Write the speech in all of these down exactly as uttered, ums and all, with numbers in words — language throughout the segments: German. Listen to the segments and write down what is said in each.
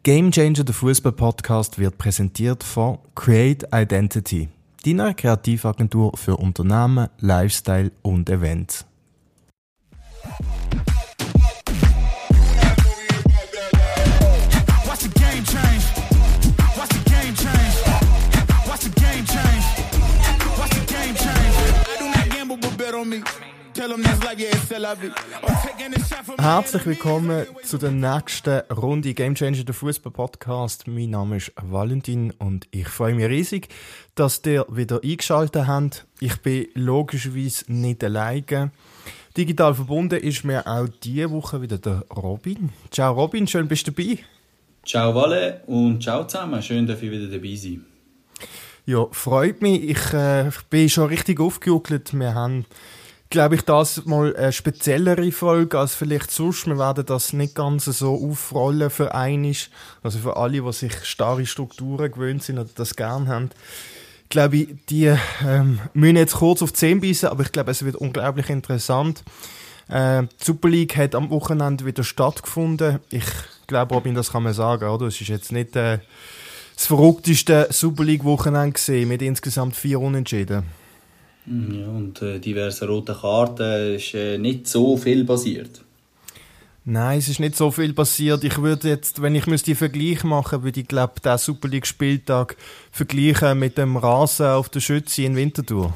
Game Changer, der Fußball-Podcast, wird präsentiert von Create Identity, deiner Kreativagentur für Unternehmen, Lifestyle und Events. Herzlich willkommen zu der nächsten Runde Game Changer, der Fußball-Podcast. Mein Name ist Valentin und ich freue mich riesig, dass ihr wieder eingeschaltet habt. Ich bin logischerweise nicht alleine. Digital verbunden ist mir auch diese Woche wieder der Robin. Ciao Robin, schön bist du dabei. Ciao Vale und ciao zusammen, schön, dass ich wieder dabei sein. Ja, freut mich. Ich äh, bin schon richtig aufgejuckelt. Wir haben, glaube ich, das mal eine speziellere Folge als vielleicht sonst. Wir werden das nicht ganz so aufrollen für einmal. Also für alle, die sich starre Strukturen gewöhnt sind oder das gerne haben. Ich glaube, die ähm, müssen jetzt kurz auf die Zähne beißen, aber ich glaube, es wird unglaublich interessant. Äh, die Super League hat am Wochenende wieder stattgefunden. Ich glaube, Robin, das kann man sagen, oder? Es ist jetzt nicht äh, das verrückteste Super League-Wochenende gesehen, mit insgesamt vier Unentschieden. Ja, und äh, diverse rote Karten ist äh, nicht so viel passiert. Nein, es ist nicht so viel passiert. Ich würde jetzt, wenn ich müsste einen Vergleich machen, würde ich glaube den Super League Spieltag vergleichen mit dem Rasen auf der Schütze in Winterthur.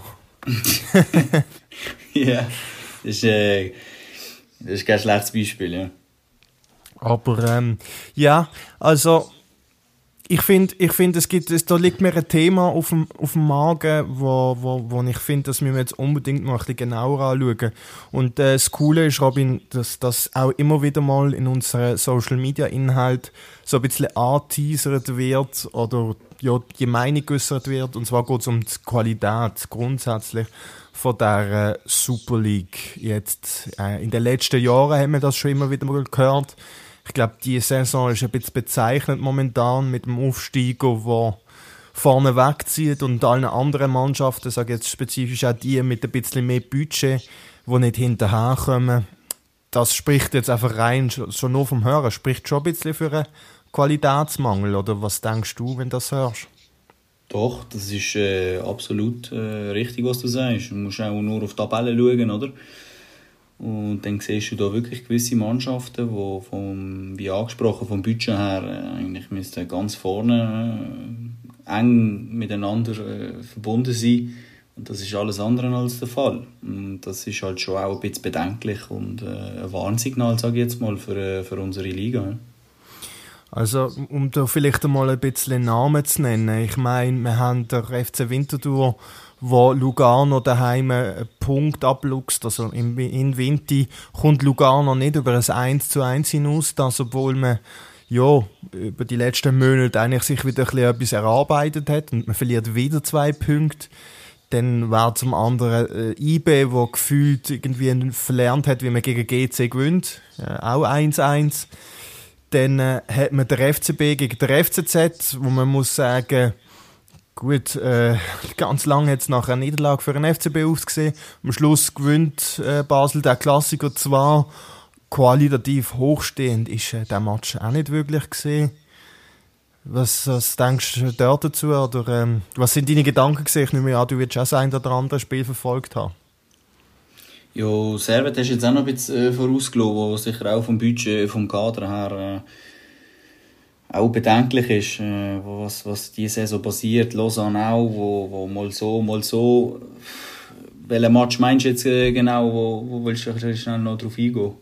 Ja, das ist, äh, das ist kein schlechtes Beispiel, ja. Aber ähm, ja, also Ich finde, ich find, es gibt, es, da liegt mir ein Thema auf dem, auf dem Magen, wo, wo, wo ich finde, dass wir jetzt unbedingt mal ein bisschen genauer anschauen. Und äh, das Coole ist, Robin, dass das auch immer wieder mal in unseren Social-Media-Inhalt so ein bisschen angeteasert wird oder ja, die Meinung geäussert wird. Und zwar geht es um die Qualität grundsätzlich von der Super League. Jetzt, äh, in den letzten Jahren haben wir das schon immer wieder mal gehört. Ich glaube, die Saison ist ein bisschen bezeichnet momentan mit dem Aufsteiger, der vorne wegzieht und allen anderen Mannschaften, sage jetzt spezifisch auch die mit ein bisschen mehr Budget, die nicht hinterherkommen. Das spricht jetzt einfach rein, schon nur vom Hören, spricht schon ein bisschen für einen Qualitätsmangel, oder was denkst du, wenn du das hörst? Doch, das ist äh, absolut äh, richtig, was du sagst. Du musst auch nur auf die Tabelle schauen, oder? Und dann siehst du da wirklich gewisse Mannschaften, die, vom, wie angesprochen, vom Budget her äh, eigentlich müssten ganz vorne äh, eng miteinander äh, verbunden sein. Und das ist alles andere als der Fall. Und das ist halt schon auch ein bisschen bedenklich und äh, ein Warnsignal, sage ich jetzt mal, für, äh, für unsere Liga. Ja. Also, um da vielleicht einmal ein bisschen Namen zu nennen. Ich meine, wir haben der F C Winterthur, wo Lugano daheim einen Punkt abluchst. Also in, in Vinti kommt Lugano nicht über ein eins zu eins hinaus, das, obwohl man ja, über die letzten Monate eigentlich sich wieder ein bisschen etwas erarbeitet hat und man verliert wieder zwei Punkte. Dann wäre zum anderen äh, I B, der gefühlt irgendwie verlernt hat, wie man gegen G C gewinnt. Äh, auch eins eins. Dann äh, hat man den F C B gegen den F C Z, wo man muss sagen, gut, äh, ganz lange hat es nach einer Niederlage für den F C B ausgesehen. Am Schluss gewinnt äh, Basel den Klassiker zwar. Qualitativ hochstehend ist äh, der Match auch nicht wirklich gesehen. Was, was denkst du dort dazu? Oder ähm, was sind deine Gedanken gewesen? Ich nehme an, du wirst auch das ein oder andere Spiel verfolgt haben. Ja, Servet hast jetzt auch noch ein bisschen äh, vorausgelassen, wo sicher auch vom Budget, vom Kader her äh, auch bedenklich ist, äh, was, was diese Saison passiert. Lausanne auch, wo, wo mal so, mal so. Welchen Match meinst du jetzt äh, genau, wo, wo willst du schnell noch drauf eingehen?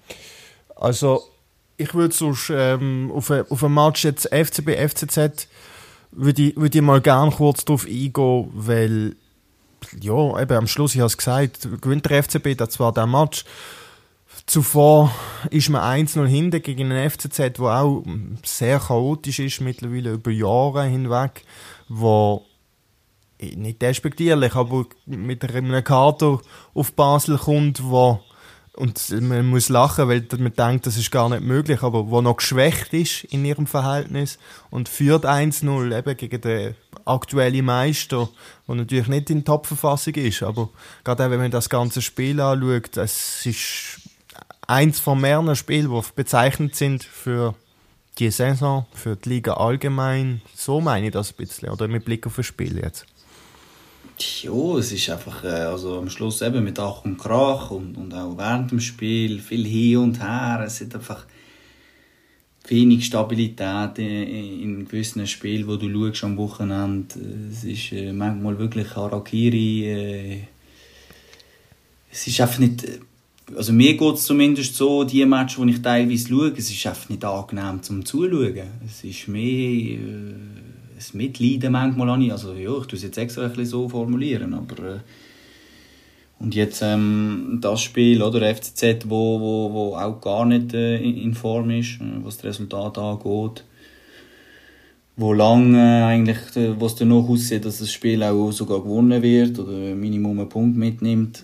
Also, ich würde sonst ähm, auf ein auf ein Match jetzt F C B, F C Z würde ich, würd ich mal gerne kurz drauf eingehen, weil ja, eben am Schluss, ich habe es gesagt, gewinnt der F C B da zwar den Match. Zuvor ist man eins null hinten gegen den F C Z, der auch sehr chaotisch ist, mittlerweile über Jahre hinweg, wo nicht despektierlich, aber mit einem Kader auf Basel kommt, wo, und man muss lachen, weil man denkt, das ist gar nicht möglich, aber wo noch geschwächt ist in ihrem Verhältnis und führt eins null eben gegen den aktuellen Meister, der natürlich nicht in Top-Verfassung ist, aber gerade auch, wenn man das ganze Spiel anschaut, es ist eins von mehreren Spielen, die bezeichnet sind für die Saison, für die Liga allgemein. So meine ich das ein bisschen, oder mit Blick auf das Spiel jetzt. Ja, es ist einfach, also am Schluss eben mit Ach und Krach und, und auch während dem Spiel viel hin und her. Es ist einfach wenig Stabilität in, in gewissen Spielen, wo du schaust am Wochenende. Es ist äh, manchmal wirklich Harakiri. Äh, es ist einfach nicht, also mir geht es zumindest so, die Matches, die ich teilweise schaue, es ist einfach nicht angenehm zum Zuschauen. Es ist mehr äh, ein Mitleiden manchmal an. Also ja, ich tue es jetzt extra ein bisschen so formulieren, aber äh, und jetzt ähm, das Spiel, oder F C Z, wo, wo, wo auch gar nicht äh, in Form ist, was das Resultat angeht. Wo lange äh, eigentlich, äh, was danach aussieht, dass das Spiel auch sogar gewonnen wird oder Minimum einen Punkt mitnimmt.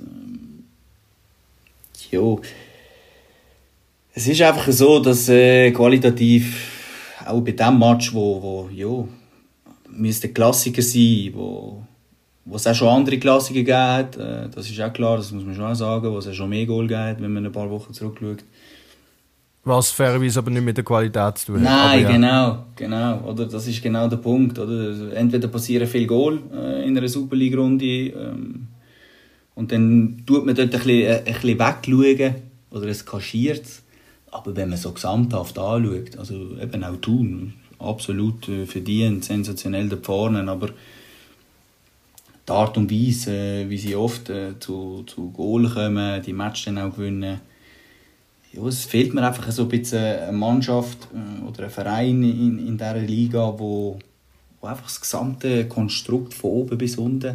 Ja, es ist einfach so, dass äh, qualitativ auch bei diesem Match, wo, wo ja, müsste ein Klassiker sein, wo wo es auch schon andere Klassiker gibt, äh, das ist auch klar, das muss man schon auch sagen, wo es auch schon mehr Goal gibt, wenn man ein paar Wochen zurückschaut. Was fairerweise aber nicht mit der Qualität zu tun hat. Nein, ja. genau, genau, oder? Das ist genau der Punkt. Oder? Entweder passieren viele Goal äh, in einer Super League-Runde ähm, und dann tut man dort ein bisschen, ein bisschen wegschauen oder es kaschiert. Aber wenn man so gesamthaft anschaut, also eben auch Thun, absolut äh, verdient, sensationell da vorne, aber die Art und Weise, wie sie oft äh, zu, zu Goal kommen, die Matches dann auch gewinnen. Ja, es fehlt mir einfach so ein bisschen eine Mannschaft äh, oder ein Verein in, in dieser Liga, wo, wo einfach das gesamte Konstrukt von oben bis unten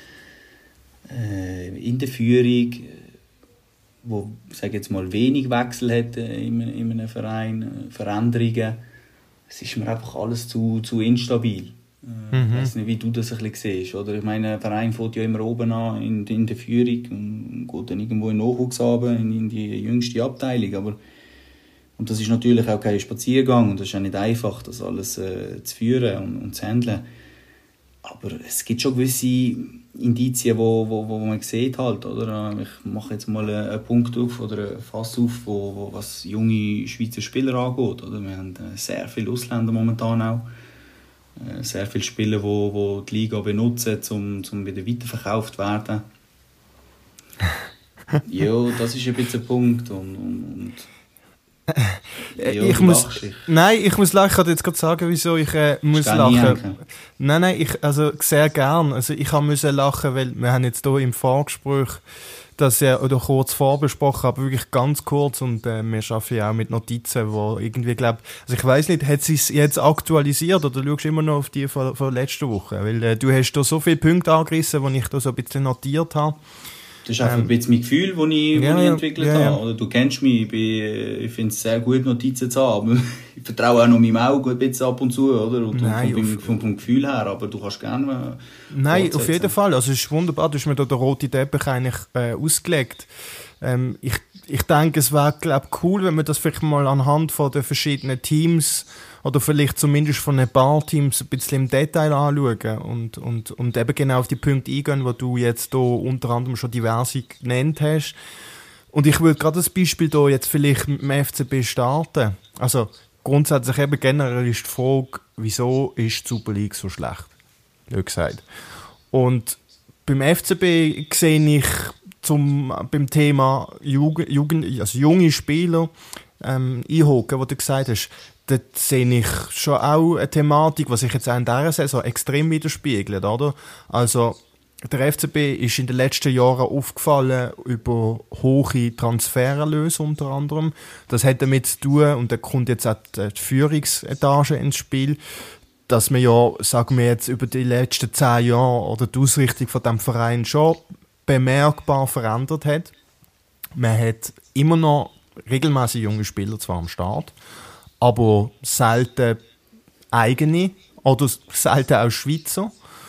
äh, in der Führung, wo, sage jetzt mal, wenig Wechsel hat äh, in, in einem Verein, äh, Veränderungen. Es ist mir einfach alles zu, zu instabil. Ich mhm. weiß nicht, wie du das ein bisschen siehst. Oder? Ich meine, ein Verein fängt ja immer oben an in, in der Führung und geht dann irgendwo in den Nachwuchs runter, in, in die jüngste Abteilung. Aber, und das ist natürlich auch kein Spaziergang und das ist auch nicht einfach, das alles äh, zu führen und, und zu handeln. Aber es gibt schon gewisse Indizien, wo, wo, wo man sieht halt, oder? Ich mache jetzt mal einen Punkt auf oder ein Fass auf, wo, wo, was junge Schweizer Spieler angeht. Oder? Wir haben sehr viele Ausländer momentan auch. Sehr viele Spieler, die wo, wo die Liga benutzen, um, um wieder weiterverkauft zu werden. Ja, das ist ein bisschen ein Punkt. Und, und, und ja, ich muss, nein, ich muss lachen. Ich kann jetzt gerade sagen, wieso ich äh, muss lachen. Nein, nein, ich also sehr gern. Also ich musste lachen, weil wir haben jetzt hier im Vorgespräch das ja oder kurz vorbesprochen, aber wirklich ganz kurz und äh, wir arbeiten ja auch mit Notizen, wo irgendwie glaub, also ich weiss nicht, hat sie es jetzt aktualisiert oder schaust du immer noch auf die von, von letzter Woche? Weil äh, du hast da so viele Punkte angerissen, die ich da so ein bisschen notiert habe. Das ist einfach ähm, ein bisschen mein Gefühl, das ich, ja, ich entwickelt ja, ja. habe. Oder du kennst mich, ich, bin, ich finde es sehr gut, Notizen zu haben, aber ich vertraue auch noch meinem Auge ein bisschen ab und zu, oder? Und Nein, vom, vom, vom, vom Gefühl her, aber du kannst gerne Nein, fortsetzen. Auf jeden Fall, also es ist wunderbar, du hast mir da den roten Teppich eigentlich äh, ausgelegt. Ähm, ich, ich denke, es wäre, glaube cool, wenn man das vielleicht mal anhand von den verschiedenen Teams oder vielleicht zumindest von ein paar Teams ein bisschen im Detail anschauen und, und, und eben genau auf die Punkte eingehen, die du jetzt hier unter anderem schon diverse genannt hast. Und ich würde gerade das Beispiel hier jetzt vielleicht mit dem F C B starten. Also grundsätzlich eben generell ist die Frage, wieso ist die Super League so schlecht? Wie gesagt. Und beim F C B sehe ich zum, beim Thema Jugend, Jugend, also junge Spieler ähm, einhaken, wo du gesagt hast, dort sehe ich schon auch eine Thematik, was sich jetzt auch in dieser Saison extrem widerspiegelt, oder? Also, der F C B ist in den letzten Jahren aufgefallen über hohe Transfererlöse unter anderem. Das hat damit zu tun, und da kommt jetzt auch die Führungsetage ins Spiel, dass man ja, sagen wir jetzt, über die letzten zehn Jahre oder die Ausrichtung von diesem Verein schon bemerkbar verändert hat. Man hat immer noch regelmäßig junge Spieler zwar am Start, aber selten eigene oder selten auch Schweizer.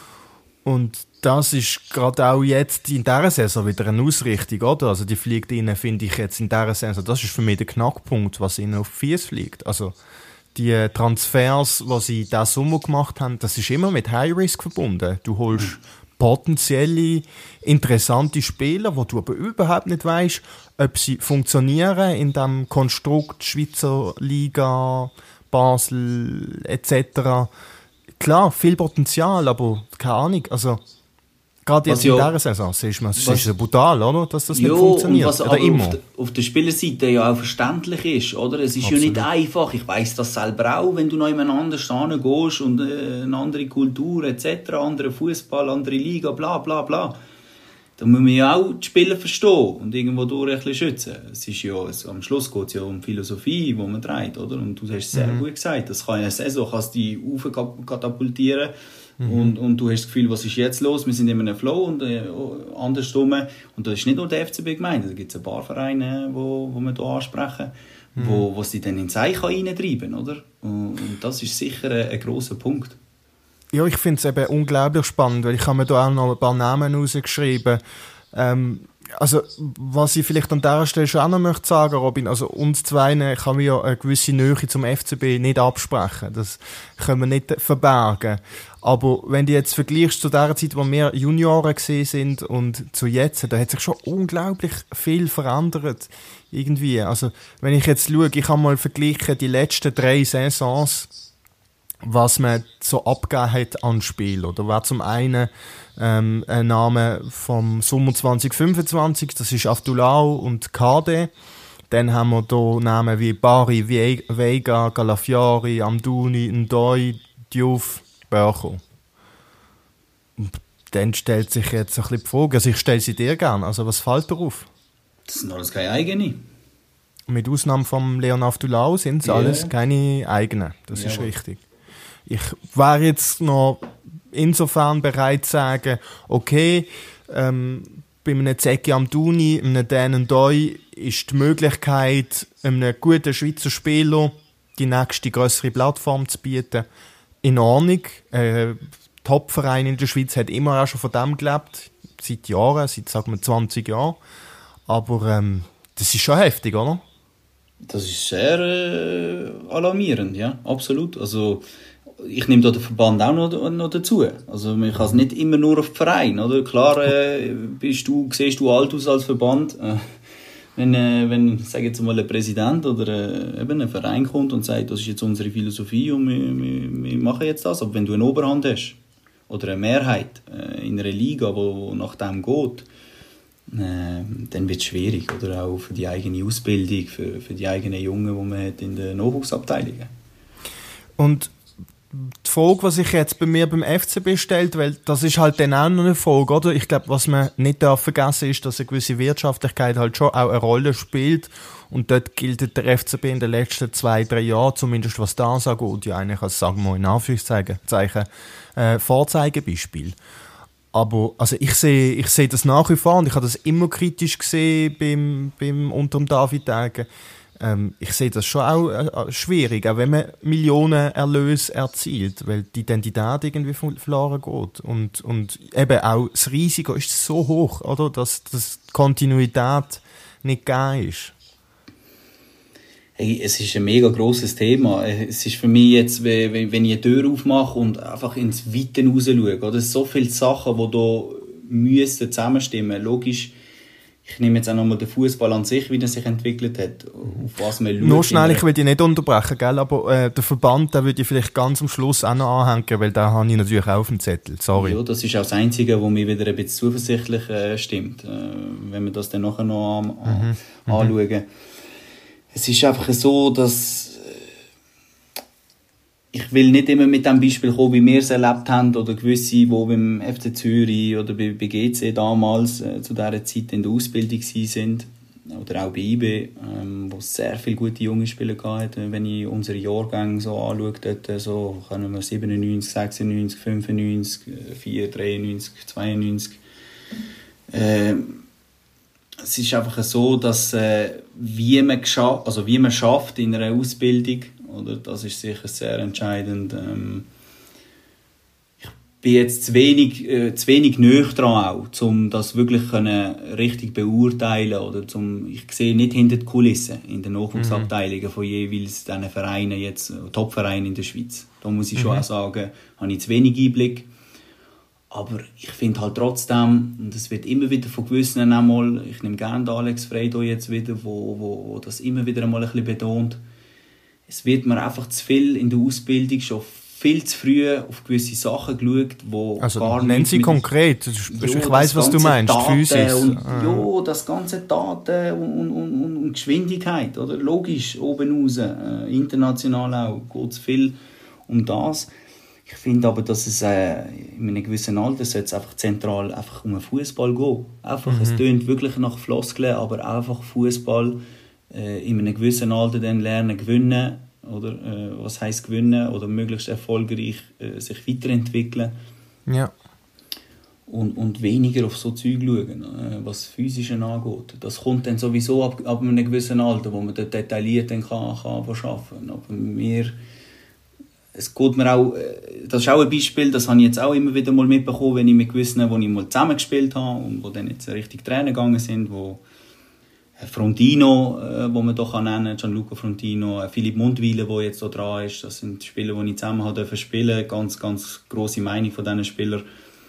Und das ist gerade auch jetzt in dieser Saison wieder eine Ausrichtung, oder? Also die fliegt ihnen, finde ich, jetzt in dieser Saison, das ist für mich der Knackpunkt, was ihnen auf die Füße fliegt. Also die Transfers, die sie diesen Sommer gemacht haben, das ist immer mit High Risk verbunden. Du holst potenzielle, interessante Spieler, wo du aber überhaupt nicht weißt, ob sie funktionieren in dem Konstrukt Schweizer Liga, Basel et cetera. Klar, viel Potenzial, aber keine Ahnung, also gerade jetzt was in ja, dieser Saison ist es ist ja brutal, oder? Dass das ja, nicht funktioniert. Und was oder aber immer. Auf, der, auf der Spielerseite ja auch verständlich ist, oder? Es ist Absolut. ja nicht einfach. Ich weiss das selber auch, wenn du noch jemand anders hingehst und äh, eine andere Kultur et cetera, andere Fußball, andere Liga, bla bla bla. Da muss man ja auch die Spieler verstehen und irgendwo durch ein bisschen schützen. Es ist ja, es, am Schluss geht es ja um Philosophie, die man trägt, oder? Und du hast es sehr mhm. gut gesagt, das kann in einer Saison kannst dich aufkatapultieren mhm. und, und du hast das Gefühl, was ist jetzt los? Wir sind in einem Flow und äh, andersrum. Und das ist nicht nur der F C B gemeint, da gibt es ein paar Vereine, wo, wo wir hier ansprechen, mhm. wo, wo sie dann in die Eiche reintreiben, oder? Und, und das ist sicher ein, ein grosser Punkt. Ja, ich finde es eben unglaublich spannend, weil ich habe mir da auch noch ein paar Namen rausgeschrieben. Ähm, also, was ich vielleicht an dieser Stelle schon auch noch möchte sagen, Robin, also uns zwei kann wir ja eine gewisse Nähe zum F C B nicht absprechen. Das können wir nicht verbergen. Aber wenn du jetzt vergleichst zu der Zeit, wo wir Junioren gesehen sind und zu jetzt, da hat sich schon unglaublich viel verändert. Irgendwie. Also, wenn ich jetzt schaue, ich habe mal verglichen die letzten drei Saisons, was man so abgegeben hat an Spiel. Oder war zum einen ähm, ein Name vom Sommer zwanzig fünfundzwanzig, das ist Avdulau und K D. Dann haben wir hier Namen wie Bari, Vega, Galafiori, Amdouni, Ndoi, Diouf, Börko. Und dann stellt sich jetzt ein bisschen die Frage, also ich stelle sie dir gerne, also was fällt dir auf? Das sind alles keine eigene. Mit Ausnahme von Leon Avdulau sind es yeah. alles keine eigenen, das ja, ist richtig. Ich wäre jetzt noch insofern bereit zu sagen, okay, ähm, bei einem Zeki Amdouni, einem Dan Ndoi ist die Möglichkeit, einem guten Schweizer Spieler die nächste grössere Plattform zu bieten, in Ordnung. Äh, Top-Verein in der Schweiz hat immer auch schon von dem gelebt, seit Jahren, seit sagen wir zwanzig Jahren. Aber ähm, das ist schon heftig, oder? Das ist sehr äh, alarmierend, ja, absolut. Also ich nehme da den Verband auch noch, noch dazu. Also man kann es nicht immer nur auf den Verein, oder? Klar äh, bist du, siehst du alt aus als Verband. Äh, wenn, äh, wenn sag jetzt mal, ein Präsident oder äh, eben ein Verein kommt und sagt, das ist jetzt unsere Philosophie und wir, wir, wir machen jetzt das. Aber wenn du eine Oberhand hast oder eine Mehrheit äh, in einer Liga, wo, wo nach dem geht, äh, dann wird es schwierig. Oder auch für die eigene Ausbildung, für, für die eigenen Jungen, die man hat in den Nachwuchsabteilungen. Und die Frage, was sich jetzt bei mir beim F C B stellt, weil das ist halt dann auch noch eine Frage, oder? Ich glaube, was man nicht darf vergessen ist, dass eine gewisse Wirtschaftlichkeit halt schon auch eine Rolle spielt und dort gilt der F C B in den letzten zwei, drei Jahren, zumindest was das angeht, ja eigentlich als, sagen wir in Anführungszeichen, äh, Vorzeigebeispiel. Aber also ich sehe ich sehe das nach wie vor und ich habe das immer kritisch gesehen beim, beim unter dem David Degen. Ähm, ich sehe das schon auch äh, schwierig, auch wenn man Millionen Erlöse erzielt, weil die Identität irgendwie verloren geht. Und, und eben auch das Risiko ist so hoch, oder, dass, dass die Kontinuität nicht gegeben ist. Hey, es ist ein mega grosses Thema. Es ist für mich jetzt, wenn ich eine Tür aufmache und einfach ins Weite raus schaue, oder? So viele Sachen, die da müssten zusammenstimmen. Logisch, ich nehme jetzt auch nochmal den Fußball an sich, wie er sich entwickelt hat, auf was man schaut. Nur schnell, ich will dich nicht unterbrechen, gell? Aber äh, der Verband, den würde ich vielleicht ganz am Schluss auch noch anhängen, weil da habe ich natürlich auch auf dem Zettel. Sorry. Ja, das ist auch das Einzige, was mich wieder ein bisschen zuversichtlich äh, stimmt, äh, wenn wir das dann nachher noch an, an, mhm. anschauen. Mhm. Es ist einfach so, dass ich will nicht immer mit dem Beispiel kommen, wie wir es erlebt haben oder gewisse, die beim F C Zürich oder bei, bei G C damals äh, zu dieser Zeit in der Ausbildung waren oder auch bei I B, ähm, wo es sehr viele gute junge Spieler hatten. Wenn ich unsere Jahrgänge so anschaue, dort, so können wir siebenundneunzig, sechsundneunzig, fünfundneunzig, vier, dreiundneunzig, zweiundneunzig. Äh, es ist einfach so, dass äh, wie man gescha- also wie man schafft in einer Ausbildung, oder, das ist sicher sehr entscheidend. Ähm, ich bin jetzt zu wenig, äh, zu wenig nahe dran, auch, um das wirklich können richtig beurteilen oder zum, ich sehe nicht hinter die Kulissen in den Nachwuchsabteilungen mhm. von jeweils diesen Vereinen, jetzt Top-Vereinen in der Schweiz. Da muss ich mhm. schon auch sagen, habe ich zu wenig Einblick. Aber ich finde halt trotzdem, und es wird immer wieder von gewissen einmal, ich nehme gerne Alex Freido jetzt wieder, wo, wo, wo das immer wieder einmal ein bisschen betont, es wird mir einfach zu viel in der Ausbildung schon viel zu früh auf gewisse Sachen geschaut, wo also, gar nicht... Nennen Sie konkret, ich ja, weiss, was du meinst, Physis. Und, ah. Ja, das ganze Daten und, und, und, und Geschwindigkeit, oder? Logisch, oben raus, äh, international auch, geht es viel um das. Ich finde aber, dass es äh, in einem gewissen Alter sollte es einfach zentral einfach um den Fußball gehen. Einfach, mhm. Es tönt wirklich nach Floskeln, aber einfach Fußball äh, in einem gewissen Alter dann lernen, gewinnen. Oder äh, was heisst gewinnen oder möglichst erfolgreich äh, sich weiterentwickeln. Ja. Und, und weniger auf so Zeug schauen, äh, was das Physische angeht. Das kommt dann sowieso ab, ab einem gewissen Alter, wo man dort detailliert dann kann, kann arbeiten kann. Aber mir, es geht mir auch, äh, das ist auch ein Beispiel, das habe ich jetzt auch immer wieder mal mitbekommen, wenn ich mit gewissen, wo ich mal zusammengespielt habe und wo dann jetzt richtig Trainer gegangen sind, wo Frontino, äh, wo man doch nennen kann, Gianluca Frontino, äh, Philipp Mundweiler, der jetzt da dran ist, das sind Spieler, die ich zusammen habe spielen, ganz, ganz grosse Meinung von diesen Spielern,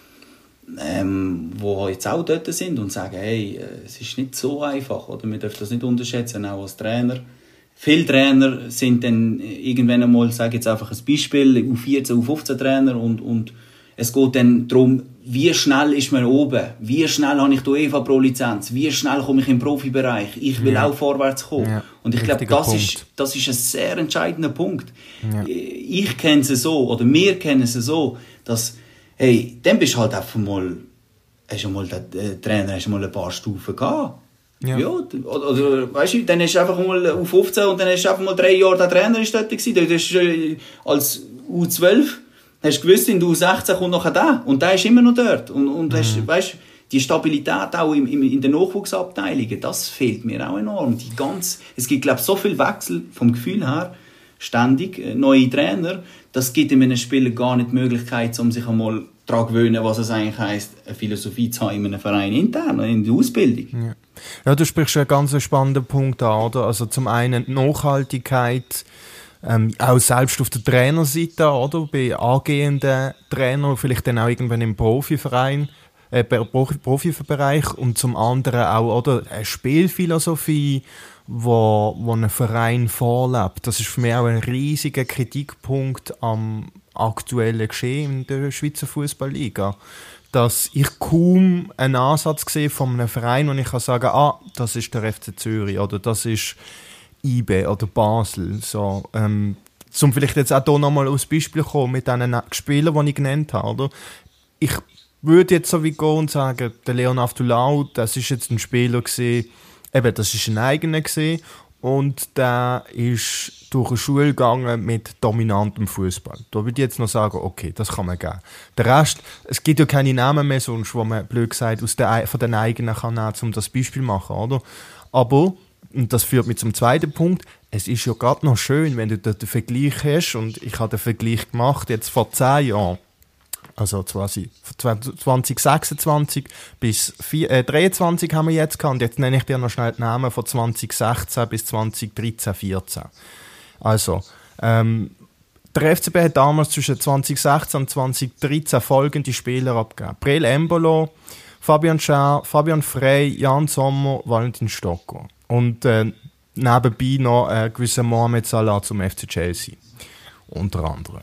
ähm, die jetzt auch dort sind und sagen, hey, äh, es ist nicht so einfach, oder wir dürfen das nicht unterschätzen, auch als Trainer. Viele Trainer sind dann irgendwann einmal, sage jetzt einfach ein Beispiel, U vierzehn, U fünfzehn Trainer und, und es geht dann darum, wie schnell ist man oben? Wie schnell habe ich die UEFA Pro Lizenz? Wie schnell komme ich im Profibereich? Ich will ja. auch vorwärts kommen. Ja. Und ich glaube, das ist, das ist ein sehr entscheidender Punkt. Ja. Ich kenne es so, oder wir kennen es so, dass, hey, dann bist du halt einfach mal, hast du mal den äh, Trainer, hast du mal ein paar Stufen gehabt. Ja. Ja, oder, oder weißt du, dann hast du einfach mal U fünfzehn und dann hast du einfach mal drei Jahre der Trainer ist dort gewesen. Du hast äh, als U zwölf hast du gewusst, in der U sechzehn kommt nachher der und der ist immer noch dort. Und, und mhm. hast, weißt, die Stabilität auch im, im, in den Nachwuchsabteilungen, das fehlt mir auch enorm. Die ganz, es gibt, glaube ich, so viel Wechsel vom Gefühl her, ständig, äh, neue Trainer, das gibt einem Spieler gar nicht die Möglichkeit, um sich einmal daran zu gewöhnen, was es eigentlich heisst, eine Philosophie zu haben in einem Verein intern, in der Ausbildung. Ja, ja, du sprichst einen ganz spannenden Punkt an, oder? Also zum einen die Nachhaltigkeit, Ähm, auch selbst auf der Trainerseite, oder? Bei angehenden Trainern, vielleicht dann auch irgendwann im Profiverein, äh, Profibereich und zum anderen auch, oder? Eine Spielphilosophie, wo, wo ein Verein vorlebt. Das ist für mich auch ein riesiger Kritikpunkt am aktuellen Geschehen in der Schweizer Fußballliga. Dass ich kaum einen Ansatz sehe von einem Verein, wo ich kann sagen, ah, das ist der F C Zürich, oder das ist I B oder Basel. So, ähm, zum vielleicht jetzt auch hier nochmal aus Beispiel kommen mit diesen Spielern, die ich genannt habe. Oder? Ich würde jetzt so wie gehen und sagen, der Leon Aftulau, das ist jetzt ein Spieler gewesen, eben, das ist ein eigener gewesen, und der ist durch eine Schule gegangen mit dominantem Fußball. Da würde ich jetzt noch sagen, okay, das kann man geben. Der Rest, es gibt ja keine Namen mehr, sonst, wo man, blöd gesagt, aus der, von den eigenen kann nehmen, um das Beispiel zu machen, oder? Aber, und das führt mich zum zweiten Punkt, es ist ja gerade noch schön, wenn du den Vergleich hast, und ich habe den Vergleich gemacht, jetzt vor zehn Jahren, also quasi zwanzig sechsundzwanzig bis dreiundzwanzig haben wir jetzt gehabt, und jetzt nenne ich dir noch schnell die Namen von zwanzig sechzehn bis zwanzig dreizehn vierzehn. Also, ähm, der F C B hat damals zwischen zwanzig sechzehn und zwanzig dreizehn folgende Spieler abgegeben. Breel Embolo, Fabian Schär, Fabian Frey, Jan Sommer, Valentin Stocco. Und äh, nebenbei noch äh, gewisser Mohamed Salah zum F C Chelsea. Unter anderem.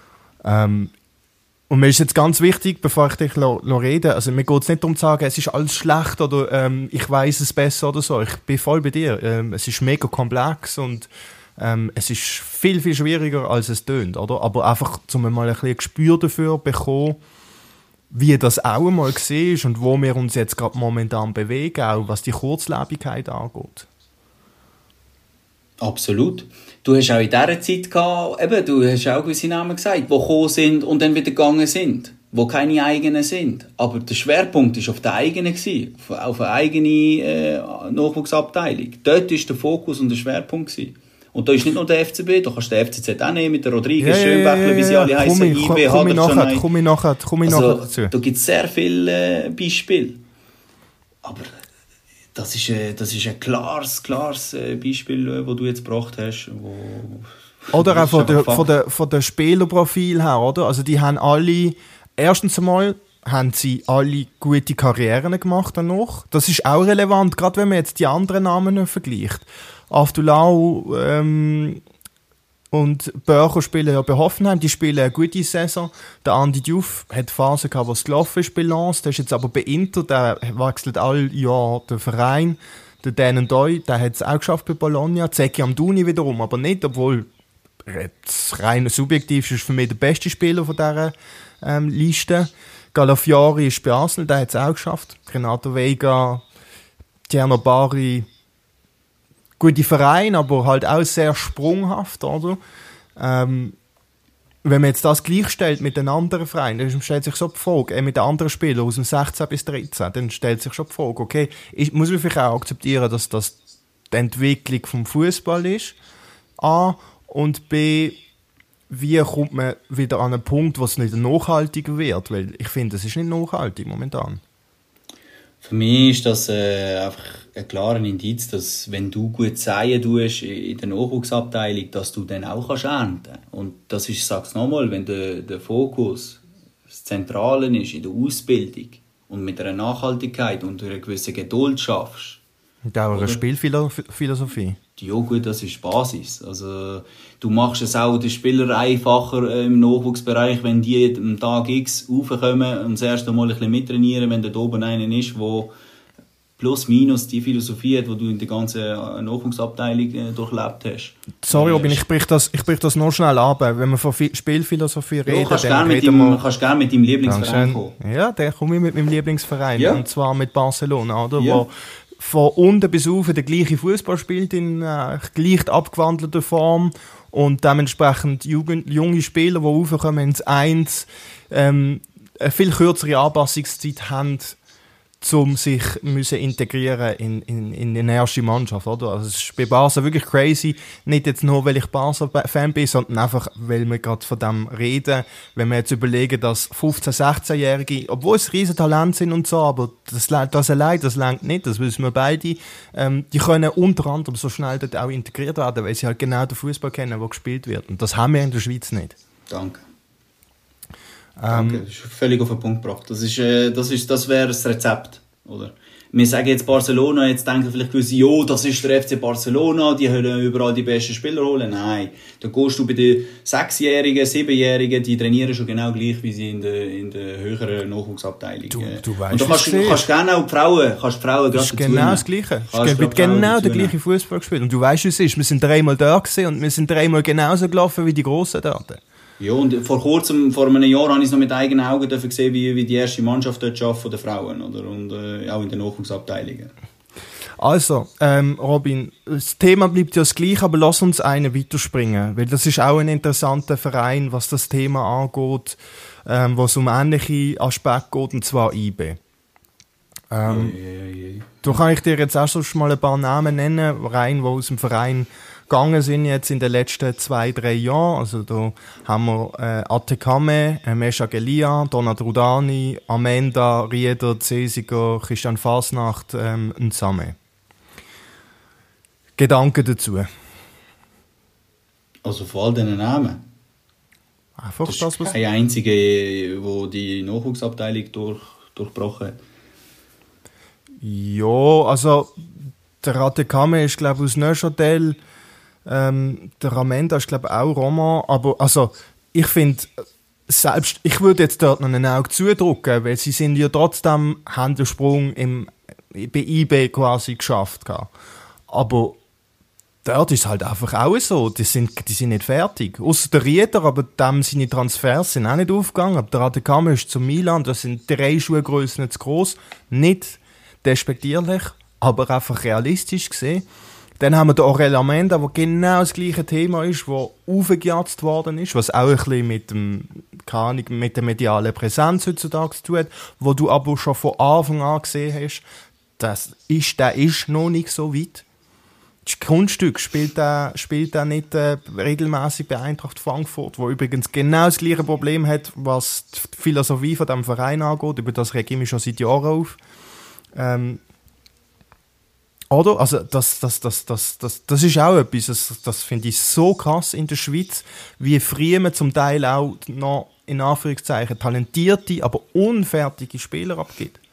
Ähm, und mir ist jetzt ganz wichtig, bevor ich dich lo, lo rede, also mir geht es nicht darum zu sagen, es ist alles schlecht oder ähm, ich weiss es besser oder so. Ich bin voll bei dir. Ähm, es ist mega komplex und ähm, es ist viel, viel schwieriger, als es tönt, oder? Aber einfach, um mal ein bisschen ein Gespür dafür zu bekommen, wie das auch einmal war und wo wir uns jetzt gerade momentan bewegen, auch was die Kurzlebigkeit angeht. Absolut. Du hast auch in dieser Zeit gehabt, eben, du hast auch gewisse Namen gesagt, die gekommen sind und dann wieder gegangen sind, die keine eigenen sind. Aber der Schwerpunkt war auf der eigenen, auf eine eigene äh, Nachwuchsabteilung. Dort war der Fokus und der Schwerpunkt. Und da ist nicht nur der F C B, da kannst du den F C Z auch nehmen, mit der Rodriguez, ja, Schönbächler, ja, ja, wie sie alle heißen, I B, Komm ich nachher, komm ich nachher, komm ich nachher dazu. Da gibt es sehr viele äh, Beispiele. Aber das ist, äh, das ist ein klares, klares äh, Beispiel, das äh, du jetzt gebracht hast. Wo, oder auch von der, von, der, von der Spielerprofil her, oder? Also die haben alle, erstens einmal, haben sie alle gute Karrieren gemacht danach. Das ist auch relevant, gerade wenn man jetzt die anderen Namen vergleicht. Aftulau, ähm, und Börcher spielen ja bei Hoffenheim, die spielen eine gute Saison. Der Andi Diouf hat Phasen gehabt, wo es gelaufen ist bei Lens, der ist jetzt aber bei Inter, der wechselt alle Jahre den Verein. Der Dan Doi, der hat es auch geschafft bei Bologna, Zeki Amdouni wiederum, aber nicht, obwohl jetzt rein subjektiv ist für mich der beste Spieler von dieser ähm, Liste. Galafiori ist bei Arsenal, der hat es auch geschafft. Renato Veiga, Tierno Bari, gute Verein, aber halt auch sehr sprunghaft, oder? Ähm, wenn man jetzt das gleichstellt mit den anderen Vereinen, dann stellt sich schon die Frage, äh, mit den anderen Spielern aus dem sechzehn bis dreizehn, dann stellt sich schon die Frage, okay, ich muss man vielleicht auch akzeptieren, dass das die Entwicklung vom Fußball ist, A, und B, wie kommt man wieder an einen Punkt, wo es nicht nachhaltiger wird, weil ich finde, es ist nicht nachhaltig momentan. Für mich ist das äh, einfach ein klarer Indiz, dass wenn du gut säen tust in der Nachwuchsabteilung, dass du dann auch kannst ernten. Und das ist, ich sage es nochmal, wenn der, der Fokus das Zentrale ist in der Ausbildung und mit einer Nachhaltigkeit und einer gewissen Geduld schaffst. Und auch eine Spielphilosophie. Ja gut, das ist Basis. Also, du machst es auch den Spielern einfacher äh, im Nachwuchsbereich, wenn die am Tag X raufkommen und das erste Mal ein bisschen mittrainieren, wenn da oben einer ist, der plus minus die Philosophie hat, die du in der ganzen Nachwuchsabteilung äh, durchlebt hast. Sorry, Robin, ich brich das, ich brich das noch schnell ab. Wenn wir von Spielphilosophie reden, ja, kannst dann reden reden wir... Du kannst gerne mit deinem Lieblingsverein kommen. Ja, dann komme ich mit meinem Lieblingsverein. Ja. Und zwar mit Barcelona, oder? Ja. Wo von unten bis rauf den gleichen Fußball spielt in äh, leicht abgewandelter Form und dementsprechend Jugend, junge Spieler, die raufkommen ins Eins, ähm, eine viel kürzere Anpassungszeit haben, um sich müssen integrieren in, in, in die erste Mannschaft, oder? Also es ist bei Barca wirklich crazy, nicht jetzt nur, weil ich Barca-Fan bin, sondern einfach, weil wir gerade von dem reden, wenn wir jetzt überlegen, dass fünfzehn-, sechzehnjährige, obwohl es riesen Talent sind und so, aber das, das allein, das reicht nicht, das wissen wir beide, ähm, die können unter anderem so schnell dort auch integriert werden, weil sie halt genau den Fußball kennen, der gespielt wird. Und das haben wir in der Schweiz nicht. Danke. Danke, das ist völlig auf den Punkt gebracht. Das, ist, äh, das, ist, das wäre das Rezept. Oder? Wir sagen jetzt Barcelona, jetzt denken vielleicht gewisse, jo, das ist der F C Barcelona, die können überall die besten Spieler holen. Nein, da gehst du bei den Sechsjährigen, Siebenjährigen, die trainieren schon genau gleich wie sie in der, in der höheren Nachwuchsabteilung. Du, du weißt, und da kannst du kannst gerne auch die Frauen, kannst die Frauen das ist genau das Gleiche. Es wird genau der gleiche Fußball gespielt. Und du weißt, wie es ist. Wir sind dreimal da gewesen und wir sind dreimal genauso gelaufen wie die Grossen dort. Ja, und vor kurzem, vor einem Jahr, habe ich es noch mit eigenen Augen gesehen, wie, wie die erste Mannschaft dort arbeitet von den Frauen, oder? Und äh, auch in den Nachwuchsabteilungen. Also, ähm, Robin, das Thema bleibt ja das gleiche, aber lass uns einen weiterspringen, weil das ist auch ein interessanter Verein, was das Thema angeht, ähm, wo es um ähnliche Aspekte geht, und zwar I B. Ähm, je, je, je. Da kann ich dir jetzt auch schon mal ein paar Namen nennen, rein, die aus dem Verein gegangen sind jetzt in den letzten zwei, drei Jahren. Also da haben wir äh, Atekame, äh, Mesha Gelia, Donat Rudani, Amenda, Rieder, Cesiger, Christian Fasnacht ähm, und Same. Gedanken dazu? Also vor all diesen Namen? Einfach das, das, das ist kein einziger, der die Nachwuchsabteilung durch, durchbrochen hat. Ja, also der Atekame ist, glaube ich, aus Neuchâtel. Ähm, der Amenda ist, glaube ich, auch Roma. Aber also, ich finde, selbst, ich würde jetzt dort noch ein Auge zudrücken, weil sie sind ja trotzdem, haben den Sprung im, bei I B quasi geschafft. Aber dort ist es halt einfach auch so, die sind, die sind nicht fertig. Ausser der Rieder, aber dem seine Transfers sind auch nicht aufgegangen. Aber der Atekame ist zu Milan, das sind drei Schuhgrössen zu gross. Nicht despektierlich, aber einfach realistisch gesehen. Dann haben wir den Aurel Amenda, der genau das gleiche Thema ist, das aufgejatzt worden ist, was auch ein bisschen mit, dem, keine Ahnung, mit der medialen Präsenz heutzutage zu tun hat, wo du aber schon von Anfang an gesehen hast, das ist, der ist noch nicht so weit. Das Kunststück spielt er, spielt er nicht äh, regelmäßig bei Eintracht Frankfurt, wo übrigens genau das gleiche Problem hat, was die Philosophie von diesem Verein angeht. Über das rege ich mich schon seit Jahren auf. Ähm, Oder? Also, das, das, das, das, das, das ist auch etwas, das, das finde ich so krass in der Schweiz, wie früher man zum Teil auch noch, in Anführungszeichen, talentierte, aber unfertige Spieler abgibt.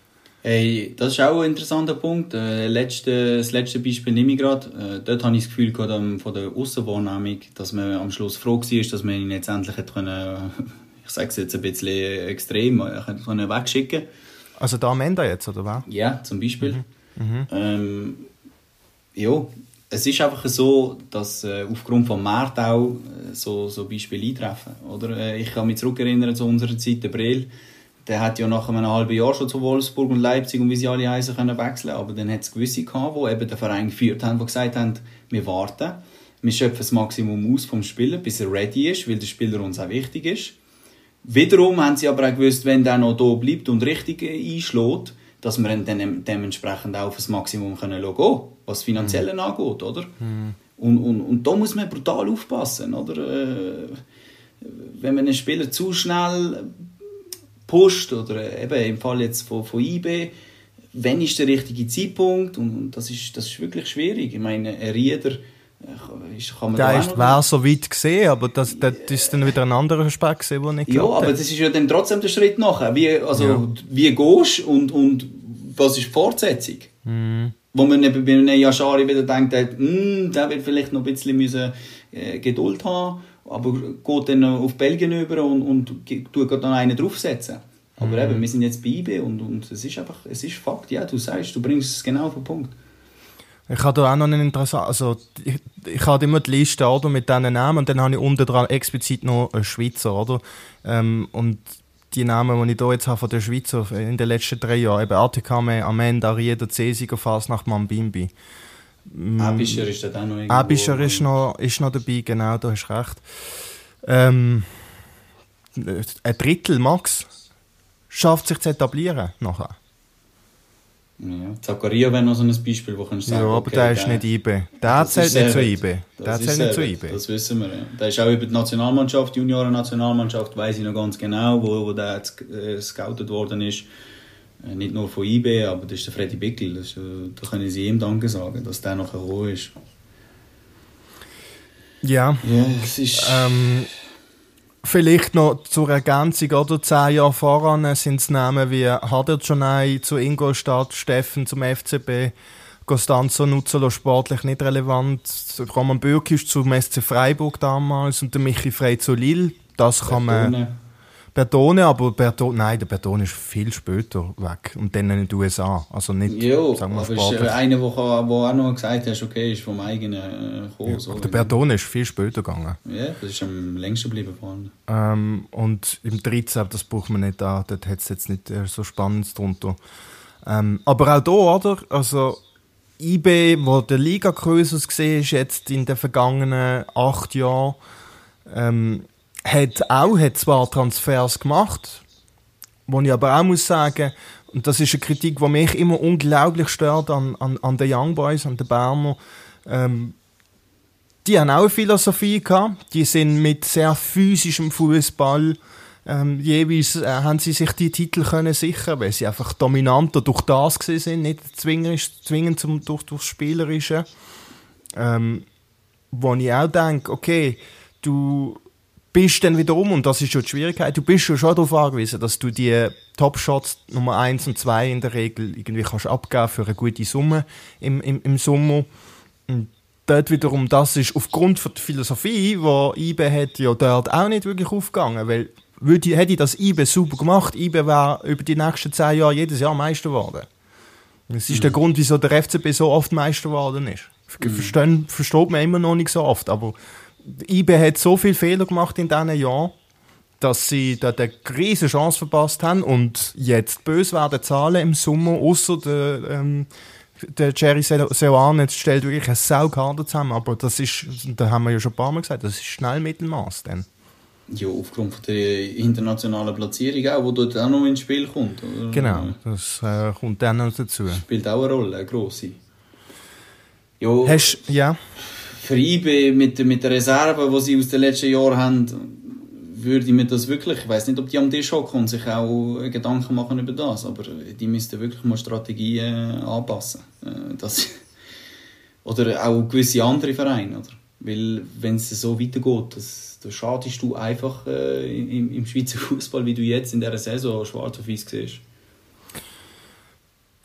Hey, das ist auch ein interessanter Punkt. Äh, letzte, das letzte Beispiel nehme ich gerade. Äh, dort habe ich das Gefühl gehabt, um, von der Aussenwahrnehmung, dass man am Schluss froh war, dass man ihn jetzt endlich hat können, ich sage es jetzt ein bisschen extrem, können wegschicken. Also da am Ende jetzt, oder was? Ja, zum Beispiel. Mhm. Mhm. Ähm, ja, es ist einfach so, dass äh, aufgrund des Marktes auch äh, so, so Beispiele eintreffen. Oder? Äh, ich kann mich zurückerinnern zu unserer Zeit, der Brel. Der hat ja nach einem halben Jahr schon zu Wolfsburg und Leipzig und wie sie alle heißen können wechseln. Aber dann hat es gewisse gehabt, die eben den Verein geführt haben, die gesagt haben, wir warten, wir schöpfen das Maximum aus vom Spieler, bis er ready ist, weil der Spieler uns auch wichtig ist. Wiederum haben sie aber auch gewusst, wenn der noch da bleibt und richtig einschlägt, dass wir dann dementsprechend auch auf das Maximum gehen können, was Finanzielle mhm. angeht, oder? Mhm. Und, und, und da muss man brutal aufpassen, oder? Äh, wenn man einen Spieler zu schnell pusht, oder eben im Fall jetzt von, von I B, wann ist der richtige Zeitpunkt? Und, und das, ist, das ist wirklich schwierig. Ich meine, ein Rieder ist, kann man der ist, wäre so weit gesehen, aber das, das ist dann wieder ein anderer Aspekt gesehen, der nicht ja, aber das ist ja dann trotzdem der Schritt nachher. Wie, also, ja. wie gehst du und, und was ist die Fortsetzung? Mhm. Wo man eben bei einem Yashari wieder denkt, der wird vielleicht noch ein bisschen müssen, äh, Geduld haben, aber geht dann auf Belgien über und, und tut dann einen draufsetzen. Aber mhm. eben, wir sind jetzt bei I B und, und es ist einfach, es ist Fakt, ja, du sagst, du bringst es genau auf den Punkt. Ich habe da auch noch einen interessanten, also ich, ich habe immer die Liste oder, mit diesen Namen und dann habe ich unten dran explizit noch einen Schweizer, oder? Ähm, und die Namen, die ich hier jetzt habe von den Schweizer in den letzten drei Jahren, eben Atikame, Amenda, Rieder, Cesiger, Fasnacht, Mambimbi. Abischer ist da auch noch irgendwo. Abischer ist noch, ist noch dabei, genau, da hast du recht. Ähm, ein Drittel, Max, schafft sich zu etablieren nachher. Ja, Zakaria wäre noch so ein Beispiel, wo kannst du sagen, ja, aber okay, der ist der, nicht I B. Der zählt nicht zu I B. Der zählt nicht zu I B. Das wissen wir, ja. Der ist auch über die Nationalmannschaft, Junioren-Nationalmannschaft, weiss ich noch ganz genau, wo, wo der äh, scoutet worden ist. Äh, nicht nur von I B, aber das ist der Freddy Bickel. Das ist, äh, da können sie ihm Danke sagen, dass der noch gekommen ist. Ja. Ja, es ist... Ähm, vielleicht noch zur Ergänzung, oder? Zehn Jahre voran sind es Namen wie Hadertschonei zu Ingolstadt, Steffen zum F C B, Costanzo Nuzzolo sportlich nicht relevant, Roman Bürkisch zum S C Freiburg damals und der Michi Frey zu Lille. Das kann Bertone. man... Bertone, aber Bertone, nein, der Bertone ist viel später weg und dann in den U S A, also nicht, jo, sagen wir, aber sportlich. Ist einer, der auch noch gesagt hat, okay, ist vom eigenen äh, gekommen. Ja, so, aber der Bertone ist viel später gegangen. Ja, das ist am längsten geblieben vorne. Ähm, und im dreizehn, das braucht man nicht an, dort hat es jetzt nicht äh, so spannend drunter. Ähm, aber auch da, oder? Also I B, wo der Liga-Größe gesehen ist, jetzt in den vergangenen acht Jahren, ähm, hat auch hat zwar Transfers gemacht, wo ich aber auch muss sagen, und das ist eine Kritik, die mich immer unglaublich stört an, an, an den Young Boys, an den Berner, ähm, die haben auch eine Philosophie gehabt, die sind mit sehr physischem Fußball ähm, jeweils äh, haben sie sich die Titel können sichern, weil sie einfach dominanter durch das gewesen sind, nicht zwingend, zwingend zum, durch, durchs Spielerische. Ähm, wo ich auch denke, okay, du bist dann wiederum, und das ist schon die Schwierigkeit, du bist schon darauf angewiesen, dass du die Top-Shots Nummer eins und zwei in der Regel irgendwie kannst abgeben für eine gute Summe im, im, im Sommer. Und dort wiederum, das ist aufgrund der Philosophie, die I B hat, ja dort auch nicht wirklich aufgegangen, weil würde, hätte ich das I B super gemacht, I B wäre über die nächsten zehn Jahre jedes Jahr Meister geworden. Das ist mhm. der Grund, wieso der F C B so oft Meister geworden ist. Mhm. Verstehen, versteht man immer noch nicht so oft, aber I B hat so viele Fehler gemacht in diesen Jahren, dass sie da eine riesige Chance verpasst haben und jetzt böse werden zahlen im Sommer, ausser der, ähm, der Jerry Seoane stellt wirklich einen Saukader zusammen, aber das ist, da haben wir ja schon ein paar Mal gesagt, das ist schnell Mittelmaß dann. Ja, aufgrund der internationalen Platzierung auch, die dort auch noch ins Spiel kommt. Oder? Genau, das äh, kommt dann noch dazu. Spielt auch eine Rolle, eine grosse. Ja. Hast, ja. Für I B mit, mit der Reserve, die sie aus den letzten Jahren haben, würde ich mir das wirklich, ich weiss nicht, ob die am Tisch hocken und sich auch Gedanken machen über das, aber die müssten wirklich mal Strategien anpassen. Das, oder auch gewisse andere Vereine, oder? Weil wenn es so weitergeht, das, da schadest du einfach äh, im, im Schweizer Fußball, wie du jetzt in dieser Saison schwarz auf weiß siehst.